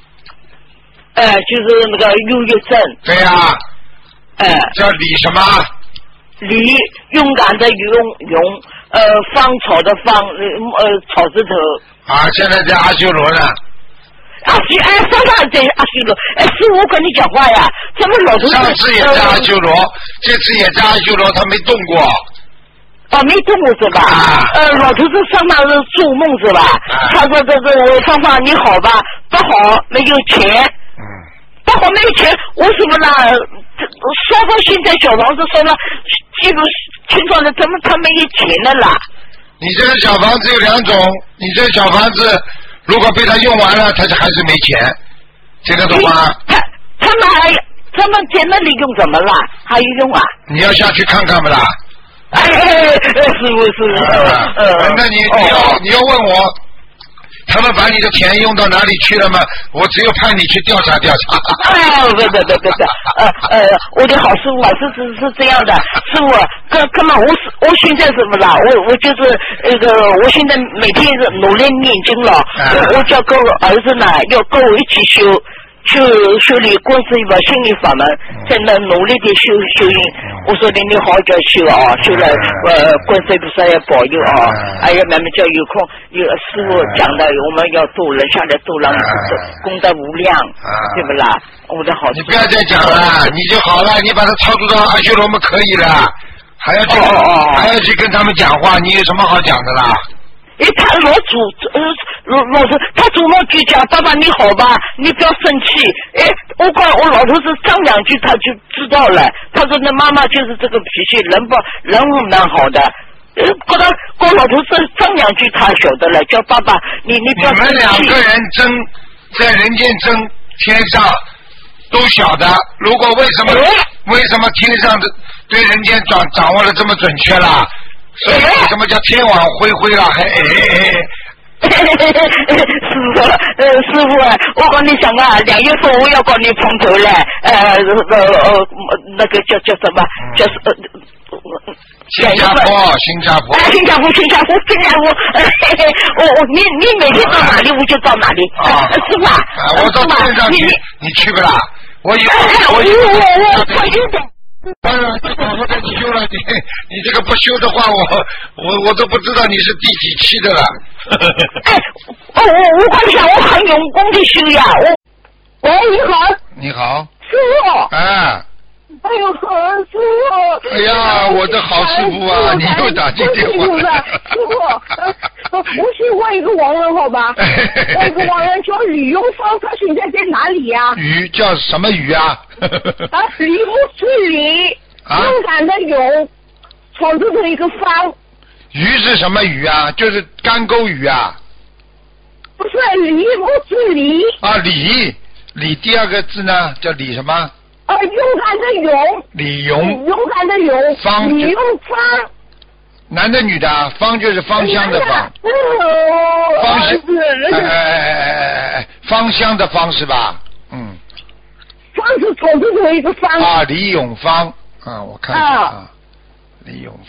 就是那个忧郁症。 对呀。叫李什么？ 李，勇敢的勇。芳草的芳，草字头。 啊，现在在阿修罗呢。 上在阿修罗。师傅，我跟你讲话呀，咱们老头子。 上次也在阿修罗，这次也在阿修罗，他没动过。 没动过是吧？老头子上那是做梦是吧？他说我芳芳你好吧？不好，没有钱。不好，没有钱，为什么呢？烧到现在小房子烧了，记录清楚了，怎么他没有钱了啦？ 你这个小房子有2种，你这个小房子如果被他用完了，他就还是没钱，听得懂吗？ 他们在那里用怎么了？还有用啊？ 你要下去看看不啦？ 师傅， 那你要问我。他们把你的钱用到哪里去了吗？我只有派你去调查。对， 我的好师傅啊，是这样的，师傅，干嘛？我现在什么啦？我就是我现在每天是努力念经了，我叫各个儿子呢，要跟我一起修理观世音菩萨心灵法门，在那努力的修行。我说你好好叫修啊，修了观世音菩萨要保佑啊，哎呀，慢慢叫有空师傅讲的，我们要度人下来度人，功德无量，对不啦？我的好。 你不要再讲了，你就好了，你把它超度到阿修罗们可以了，还要去跟他们讲话，你有什么好讲的啦？ 他老师，他主动就讲爸爸你好吧，你不要生气。我老头子讲2句他就知道了。他说那妈妈就是这个脾气，人蛮好的。跟老头子讲2句他晓得了，叫爸爸你不要生气。 你们2个人争在人间争，天上都晓得。如果为什么天上的对人间掌握的这么准确啦？所以什么叫天网恢恢了？ 师傅，我跟你讲啊，2月份我要跟你碰头了，那个叫什么？叫新加坡。 你每天到哪里我就到哪里，师傅。 我到天上去，你去不啦？我这广播站修了，你这个不修的话，我都不知道你是第几期的了。 我跟你讲，我很用功的修呀。喂，你好。 你好。 师傅。哎呦，师傅！ 哎呀，我的好师傅啊，你又打进电话了。 师傅，我喜欢一个王人，好吧？我一个王人叫李永芳，他现在在哪里呀？ 鱼叫什么鱼啊？ 李木之李，勇敢的勇，草字头一个方。 鱼是什么鱼啊？就是干沟鱼啊？ 不是，李木之李。 李第2个字呢？叫李什么？ 勇敢的勇。 李勇。 勇敢的勇。 方。 李永芳。 男的女的啊？芳就是芳香的芳。芳是。芳香的芳是吧？ 芳是草字头一个方。 李永芳我看一下李永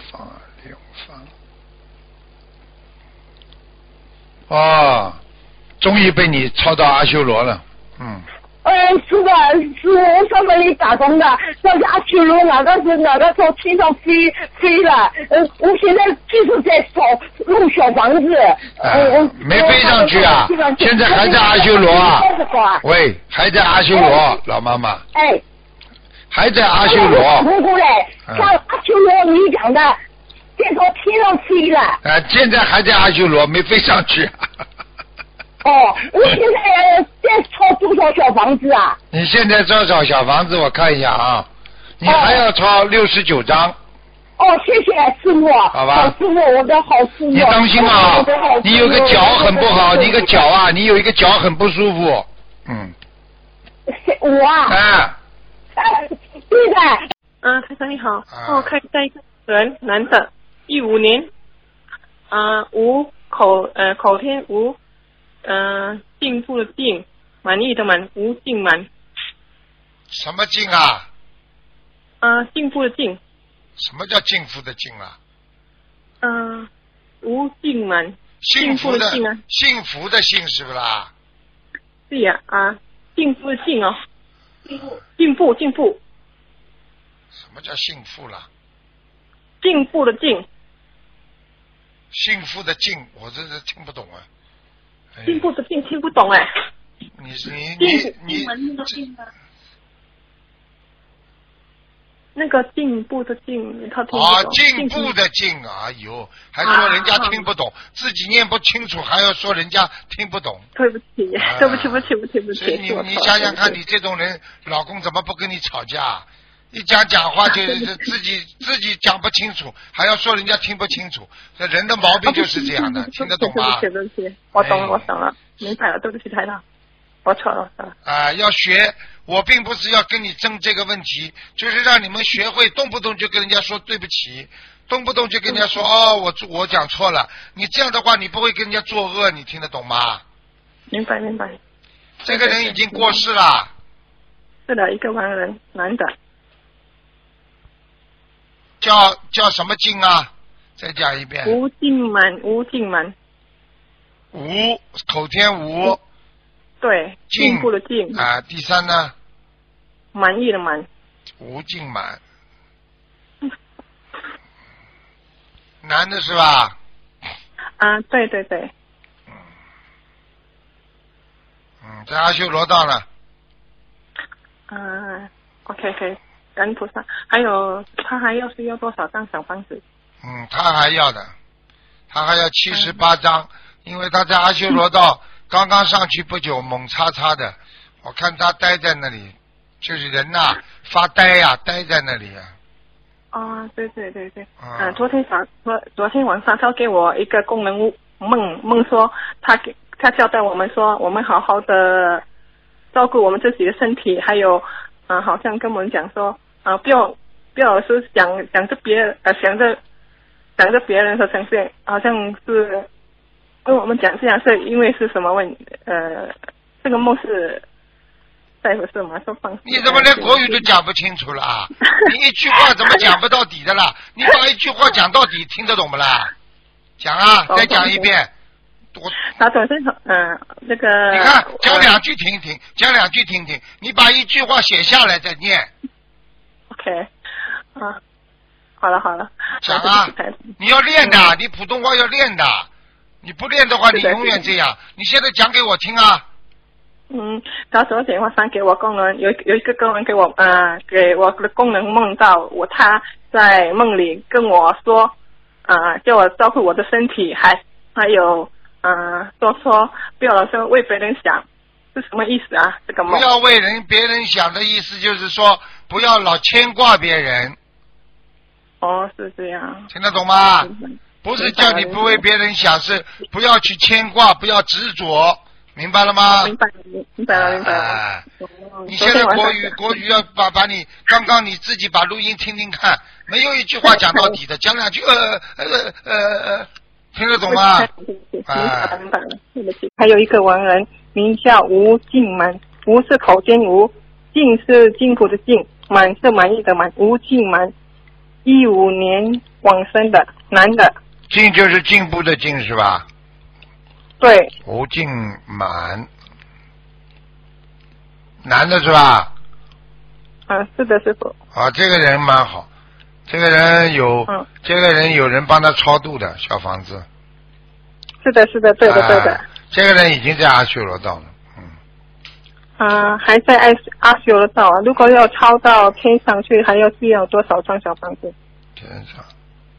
芳。终于被你抄到阿修罗了。 是的，是我上面里打工的，到阿修罗哪个从天上飞了。我现在就是在弄小房子。 没飞上去啊？现在还在阿修罗啊？喂，还在阿修罗，老妈妈。还在阿修罗。 过来，像阿修罗你讲的，在从天上飞了。 现在还在阿修罗，没飞上去。 哦，我现在在抄多少小房子啊？ 你现在多少小房子？我看一下啊，你还要抄69张。 哦，谢谢师傅。 好吧。 好师傅，我的好师傅。 你当心啊，你有个脚很不好，你个脚啊，你有一个脚很不舒服。嗯。 我啊。 啊。 对的。 台长你好，帮我看一下一个人，男的，15年，口天吴，进步的进，满意的满，吴进满。 什么进啊？ 进步的进。 什么叫进步的进啊？ 吴进满。 幸福的进啊。 幸福的幸是不是啦？ 是呀进步的进哦。进步。 什么叫幸福啦？ 进步的进。 幸福的进，我这是听不懂啊。 进步的进听不懂哎。 你那个进步的进，他听不懂。 进步的进啊！哎呦，还说人家听不懂，自己念不清楚，还要说人家听不懂。 对不起，对不起。 你想想看，你这种人，老公怎么不跟你吵架？一讲话就是自己讲不清楚，还要说人家听不清楚。这人的毛病就是这样的，听得懂吗？ 对不起，我懂了，明白了，对不起台长，我错了。 要学，我并不是要跟你争这个问题，就是让你们学会动不动就跟人家说对不起，动不动就跟人家说我讲错了。你这样的话，你不会跟人家作恶，你听得懂吗？ 明白。 这个人已经过世了。 是的，一个完人，男的。 叫什么进啊？再讲一遍。 吴进满。 吴口天吴。 对。进步的进。 第三呢？ 满意的满。 吴进满。男的是吧？ 对。 在阿修罗道呢。 OK。感恩菩萨，还有他还需要多少张小房子？ 他还要78张，因为他在阿修罗道刚刚上去不久，猛叉的，我看他待在那里，就是人发呆待在那里对。昨天晚上他给我一个功能梦说他交代我们说，我们好好的照顾我们自己的身体，还有好像跟我们讲说不要是想着别人想着别人的呈现，好像是跟我们讲这样是因为是什么问这个梦是在乎是吗？说放你怎么连国语都讲不清楚了啊？你一句话怎么讲不到底的啦？你把一句话讲到底，听得懂不啦？讲再讲一遍。 他总是那个。 你看，讲两句听一听，讲两句听听。你把一句话写下来再念。 OK，好了。 讲你要练的，你普通话要练的，你不练的话，你永远这样。你现在讲给我听啊。 他昨天晚上给我功能有一个功能给我的功能梦到他在梦里跟我说叫我照顾我的身体，还有说不要老是为别人想，是什么意思啊？这个梦不要为别人想的意思就是说不要老牵挂别人。 是这样。 听得懂吗？不是叫你不为别人想，是不要去牵挂，不要执着，明白了吗？ 明白了。 你现在国语要把你刚刚你自己把录音听听看，没有一句话讲到底的，讲两句听得懂吗？ 明白了，对不起。还有一个文人名叫吴进满，吴是口尖吴，进是进步的进，满是满意的满，吴进满，15年往生的男的。 进就是进步的进是吧？ 对。 吴进满，男的是吧？ 是的，师傅。 这个人蛮好，这个人有人帮他超度的小房子。 是的，对的。 这个人已经在阿修罗道了。 还在阿修罗道啊！如果要超到天上去，还需要多少张小房子？ 天上，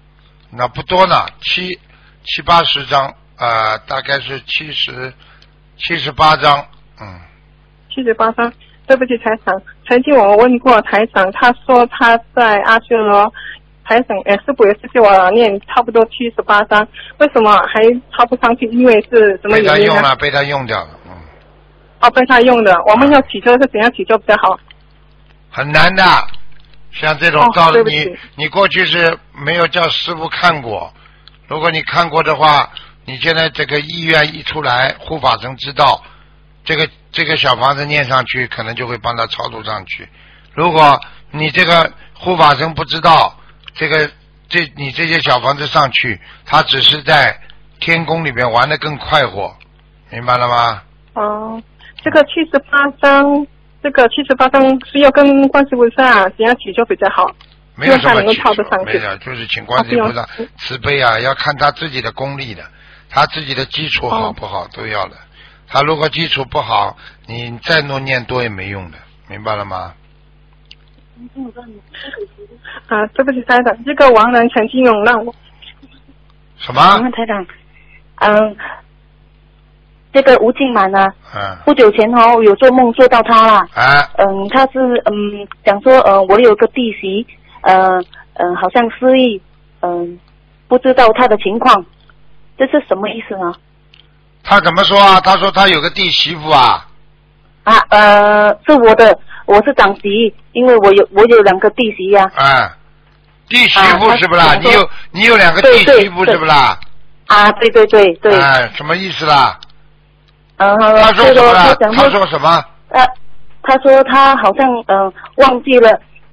那不多呢，七八十张大概是70 78张。 78张。对不起，台长，曾经我问过台长，他说他在阿修罗，台长师傅也是叫我念差不多78张，为什么还抄不上去？因为是什么原因呢？ 被他用了，被他用掉了。 被他用的，我们要祈求是怎样祈求比较好？ 很难的，像这种道理，你过去是没有叫师傅看过，如果你看过的话，你现在这个意愿一出来，护法神知道，这个小房子念上去，可能就会帮他超度上去。如果你这个护法神不知道，你这些小房子上去，他只是在天宫里面玩得更快活，明白了吗？ 这个78张，是要跟观世菩萨怎样祈求比较好？ 没有什么祈求， 没有，就是请观世菩萨慈悲啊，要看他自己的功力的，他自己的基础好不好都要的。他如果基础不好，你再念多也没用的，明白了吗？ 对不起台长，这个亡人曾经有让我什么？ 台长，这个吴静满呢？不久前有做梦做到他了。他是讲说我有个弟媳，好像失忆，不知道他的情况，这是什么意思呢？ 他怎么说啊？他说他有个弟媳妇啊。 是我是长媳，因为我有2个弟媳呀。 弟媳妇是不啦？你有2个弟媳妇是不啦？ 对。 什么意思啦？ 他说什么了？他说什么？ 他说他好像忘记了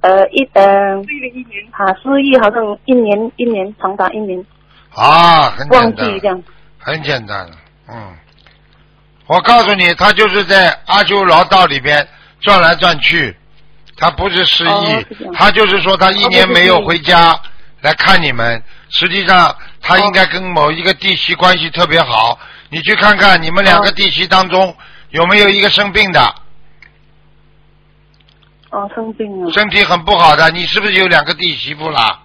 失忆好像一年长达1年。 很简单。 忘记这样。 很简单了。我告诉你，他就是在阿修罗道里边转来转去，他不是失忆，他就是说他1年没有回家来看你们，实际上他应该跟某一个弟媳关系特别好，你去看看你们2个弟媳当中有没有一个生病的？ 生病了。 身体很不好的，你是不是有2个弟媳妇啦？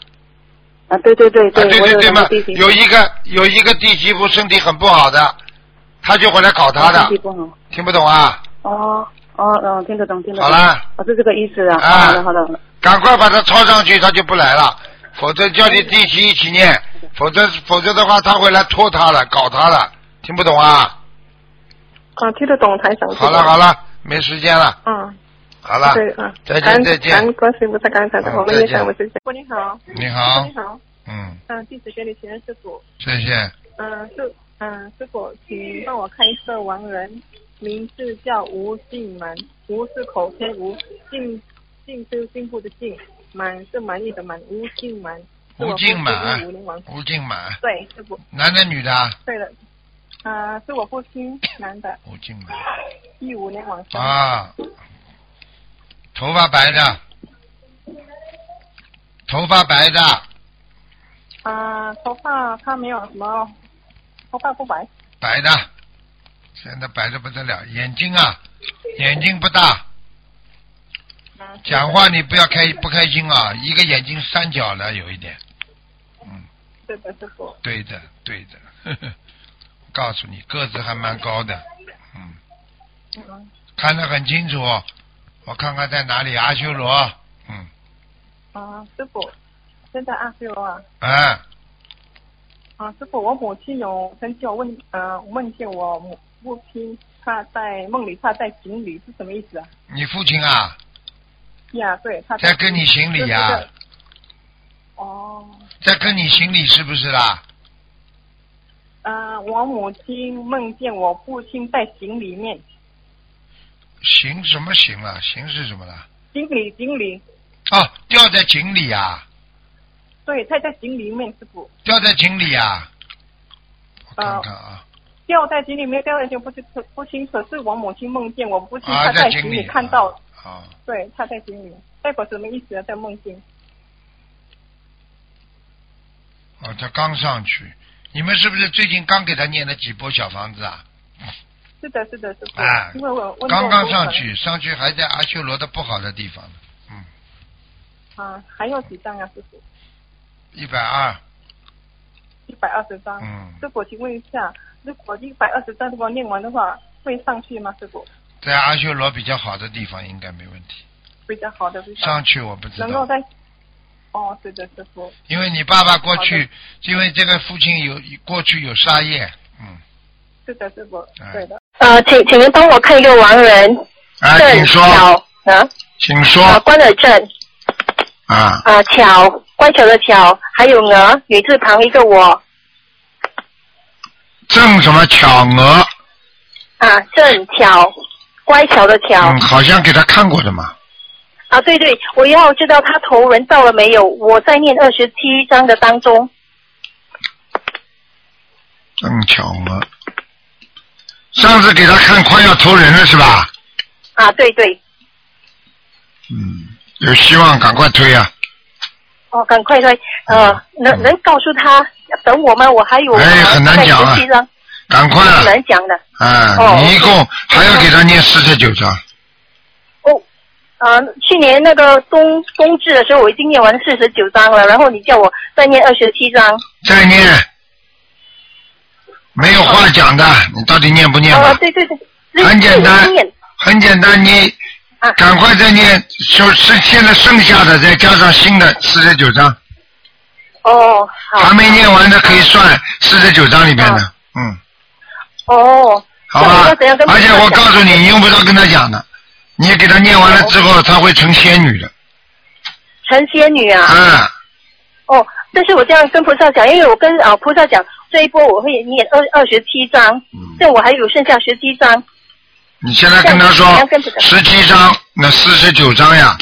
对嘛，有一个弟媳妇身体很不好的，他就回来搞他的，听不懂啊？ 听得懂。 好了， 是这个意思啊。好的。 赶快把他抄上去，他就不来了，否则叫你弟媳一起念，否则的话他会来拖他了，搞他了，听不懂啊？ 听得懂台长。 好了，没时间了。好了，再见。 观世菩萨感恩台长，我们也感恩师父。你好。 你好。 弟子给你请安师父。 谢谢。 师父，请帮我看一个亡人，名字叫吴静满，吴是口天吴，静是进步的静，满是满意的满，吴静满。 吴静满。对，师父。男的女的？ 对的。是我父亲，男的。 吴静满。 15年往生。 头发白的。头发他没有什么，头发不白。 白的，现在白的不得了，眼睛不大。讲话你不要不开心啊，一个眼睛三角了，有一点。 对的，师傅。 对的，呵呵，告诉你，个子还蛮高的。看得很清楚。我看看在哪里，阿修罗。 师傅，现在阿修罗啊。 师傅，我母亲曾经有梦见我父亲，他在梦里他在行礼，是什么意思啊？ 你父亲啊？ 呀，对，他在跟你行礼呀。在跟你行礼是不是啦？ 我母亲梦见我父亲在行里面。 行什么行了？行是什么了？ 井里。 掉在井里啊？ 对，他在井里面，师傅。 掉在井里啊？我看看啊。 掉在井里面，掉在井不清楚，是我母亲梦见我父亲他在井里看到了。对，他在井里，代表什么意思啊？在梦境。 他刚上去，你们是不是最近刚给他念了几波小房子啊？ 是的，师傅。因为我刚刚上去还在阿修罗的不好的地方。 还有几张啊，师傅 ？120。 120张。师傅，请问一下，如果120张如果念完的话， 会上去吗，师傅？ 在阿修罗比较好的地方应该没问题。 比较好的地方。 上去我不知道。 能够在。哦，对的，师傅。 因为你爸爸过去，因为这个父亲过去有杀业， 是的，师傅，对的。 请您帮我看一个亡人。 请说。请说。 关尔正。巧，乖巧的巧，还有娥，女字旁一个我。 正什么巧娥？ 正巧，乖巧的巧。 好像给他看过的嘛。 对对，我要知道他投人到了没有？我在念27章的当中。 正巧娥，上次给他看快要投人了是吧？ 对对。 有希望，赶快推啊！ 赶快推。能告诉他等我吗？我还有很难讲啊。赶快了。 很难讲的。 你一共还要给他念49章。 去年那个冬至的时候，我已经念完49章了，然后你叫我再念27章。 再念。没有话讲的，你到底念不念吧？ 对对对。 很简单，很简单，你赶快再念，就是现在剩下的再加上新的49章。 好。 还没念完的可以算49章里面的，好吧。而且我告诉你，你用不着跟他讲的。你给他念完了之后，他会成仙女的。 成仙女啊！但是我这样跟菩萨讲，因为我跟菩萨讲，这一波我会念27章，这我还有剩下17章。 你现在跟他说17章，那49章呀。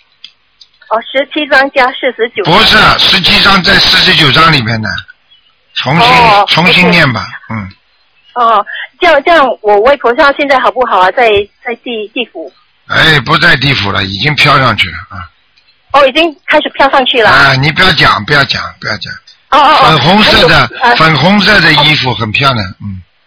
17章加49。 不是17章在49章里面的，重新念吧， 这样我为菩萨现在好不好啊？在地府。 不在地府了，已经飘上去了已经开始飘上去了。 你不要讲。粉红色的衣服很漂亮。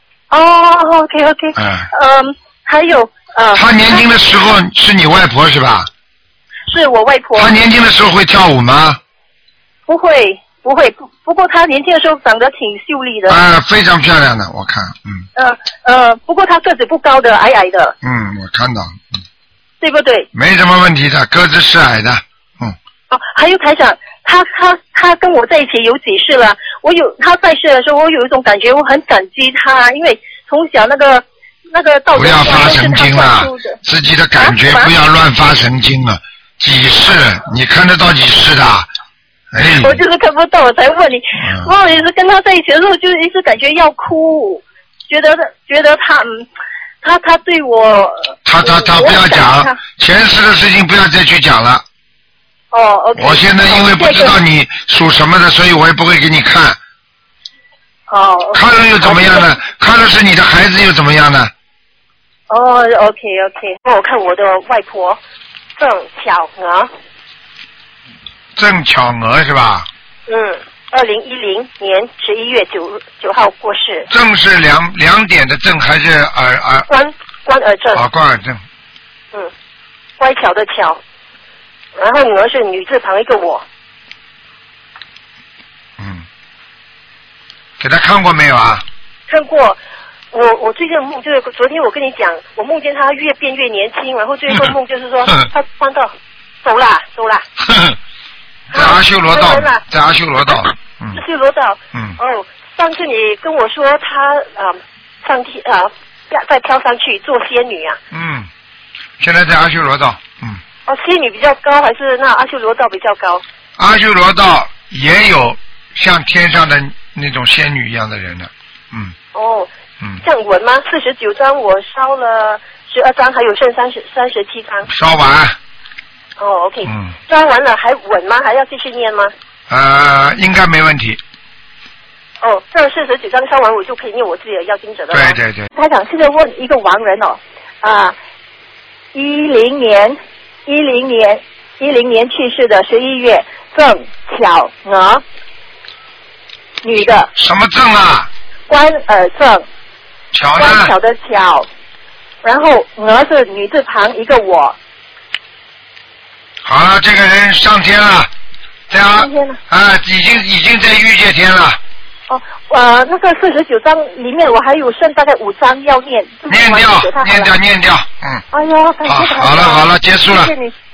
OK。还有他年轻的时候是你外婆是吧？ 是我外婆。 他年轻的时候会跳舞吗？ 不会。不过他年轻的时候长得挺秀丽的。 非常漂亮的，我看。 不过他个子不高的，矮矮的。 我看到。 对不对？ 没什么问题的，个子是矮的。 还有台长，他跟我在一起有几世了？他在世的时候，我有一种感觉，我很感激他，因为从小那个道德不要发神经了，自己的感觉不要乱发神经了。几世？你看得到几世的？ 我就是看不到，我才问你。我也是跟他在一起的时候，就一直感觉要哭，觉得他对我。他不要讲前世的事情，不要再去讲了。 OK。 我现在因为不知道你属什么的，所以我也不会给你看。看了又怎么样呢？看了是你的孩子又怎么样呢 ？OK。那我看我的外婆郑巧娥。 郑巧娥是吧 ？2010年11月9号过世。 郑是两点的郑还是关尔正。 关尔正。 乖巧的巧，然后娥是女字旁一个我。 给他看过没有啊？ 看过。我最近的梦就是昨天我跟你讲，我梦见他越变越年轻，然后最后梦就是说他搬到走啦。 在阿修罗道。在阿修罗道。 阿修罗道。上次你跟我说他上天再飘上去做仙女啊。 现在在阿修罗道。 仙女比较高还是那阿修罗道比较高？ 阿修罗道也有像天上的那种仙女一样的人的。 这样稳吗？49章我烧了12章，还有剩37章。 烧完。 OK。烧完了还稳吗？还要继续念吗？ 应该没问题。 这49章烧完我就可以念我自己的要经者的。 对。 台长，现在问一个亡人10年去世的11月，郑巧娥，女的。 什么郑啊？ 关尔正。 巧呢？ 乖巧的巧，然后娥是女字旁一个我。 好了，这个人上天了，已经在欲界天了。 哦，那个49章里面我还有剩大概5章要念。 念掉。嗯。 哎呀， 好了，结束了。 谢谢你。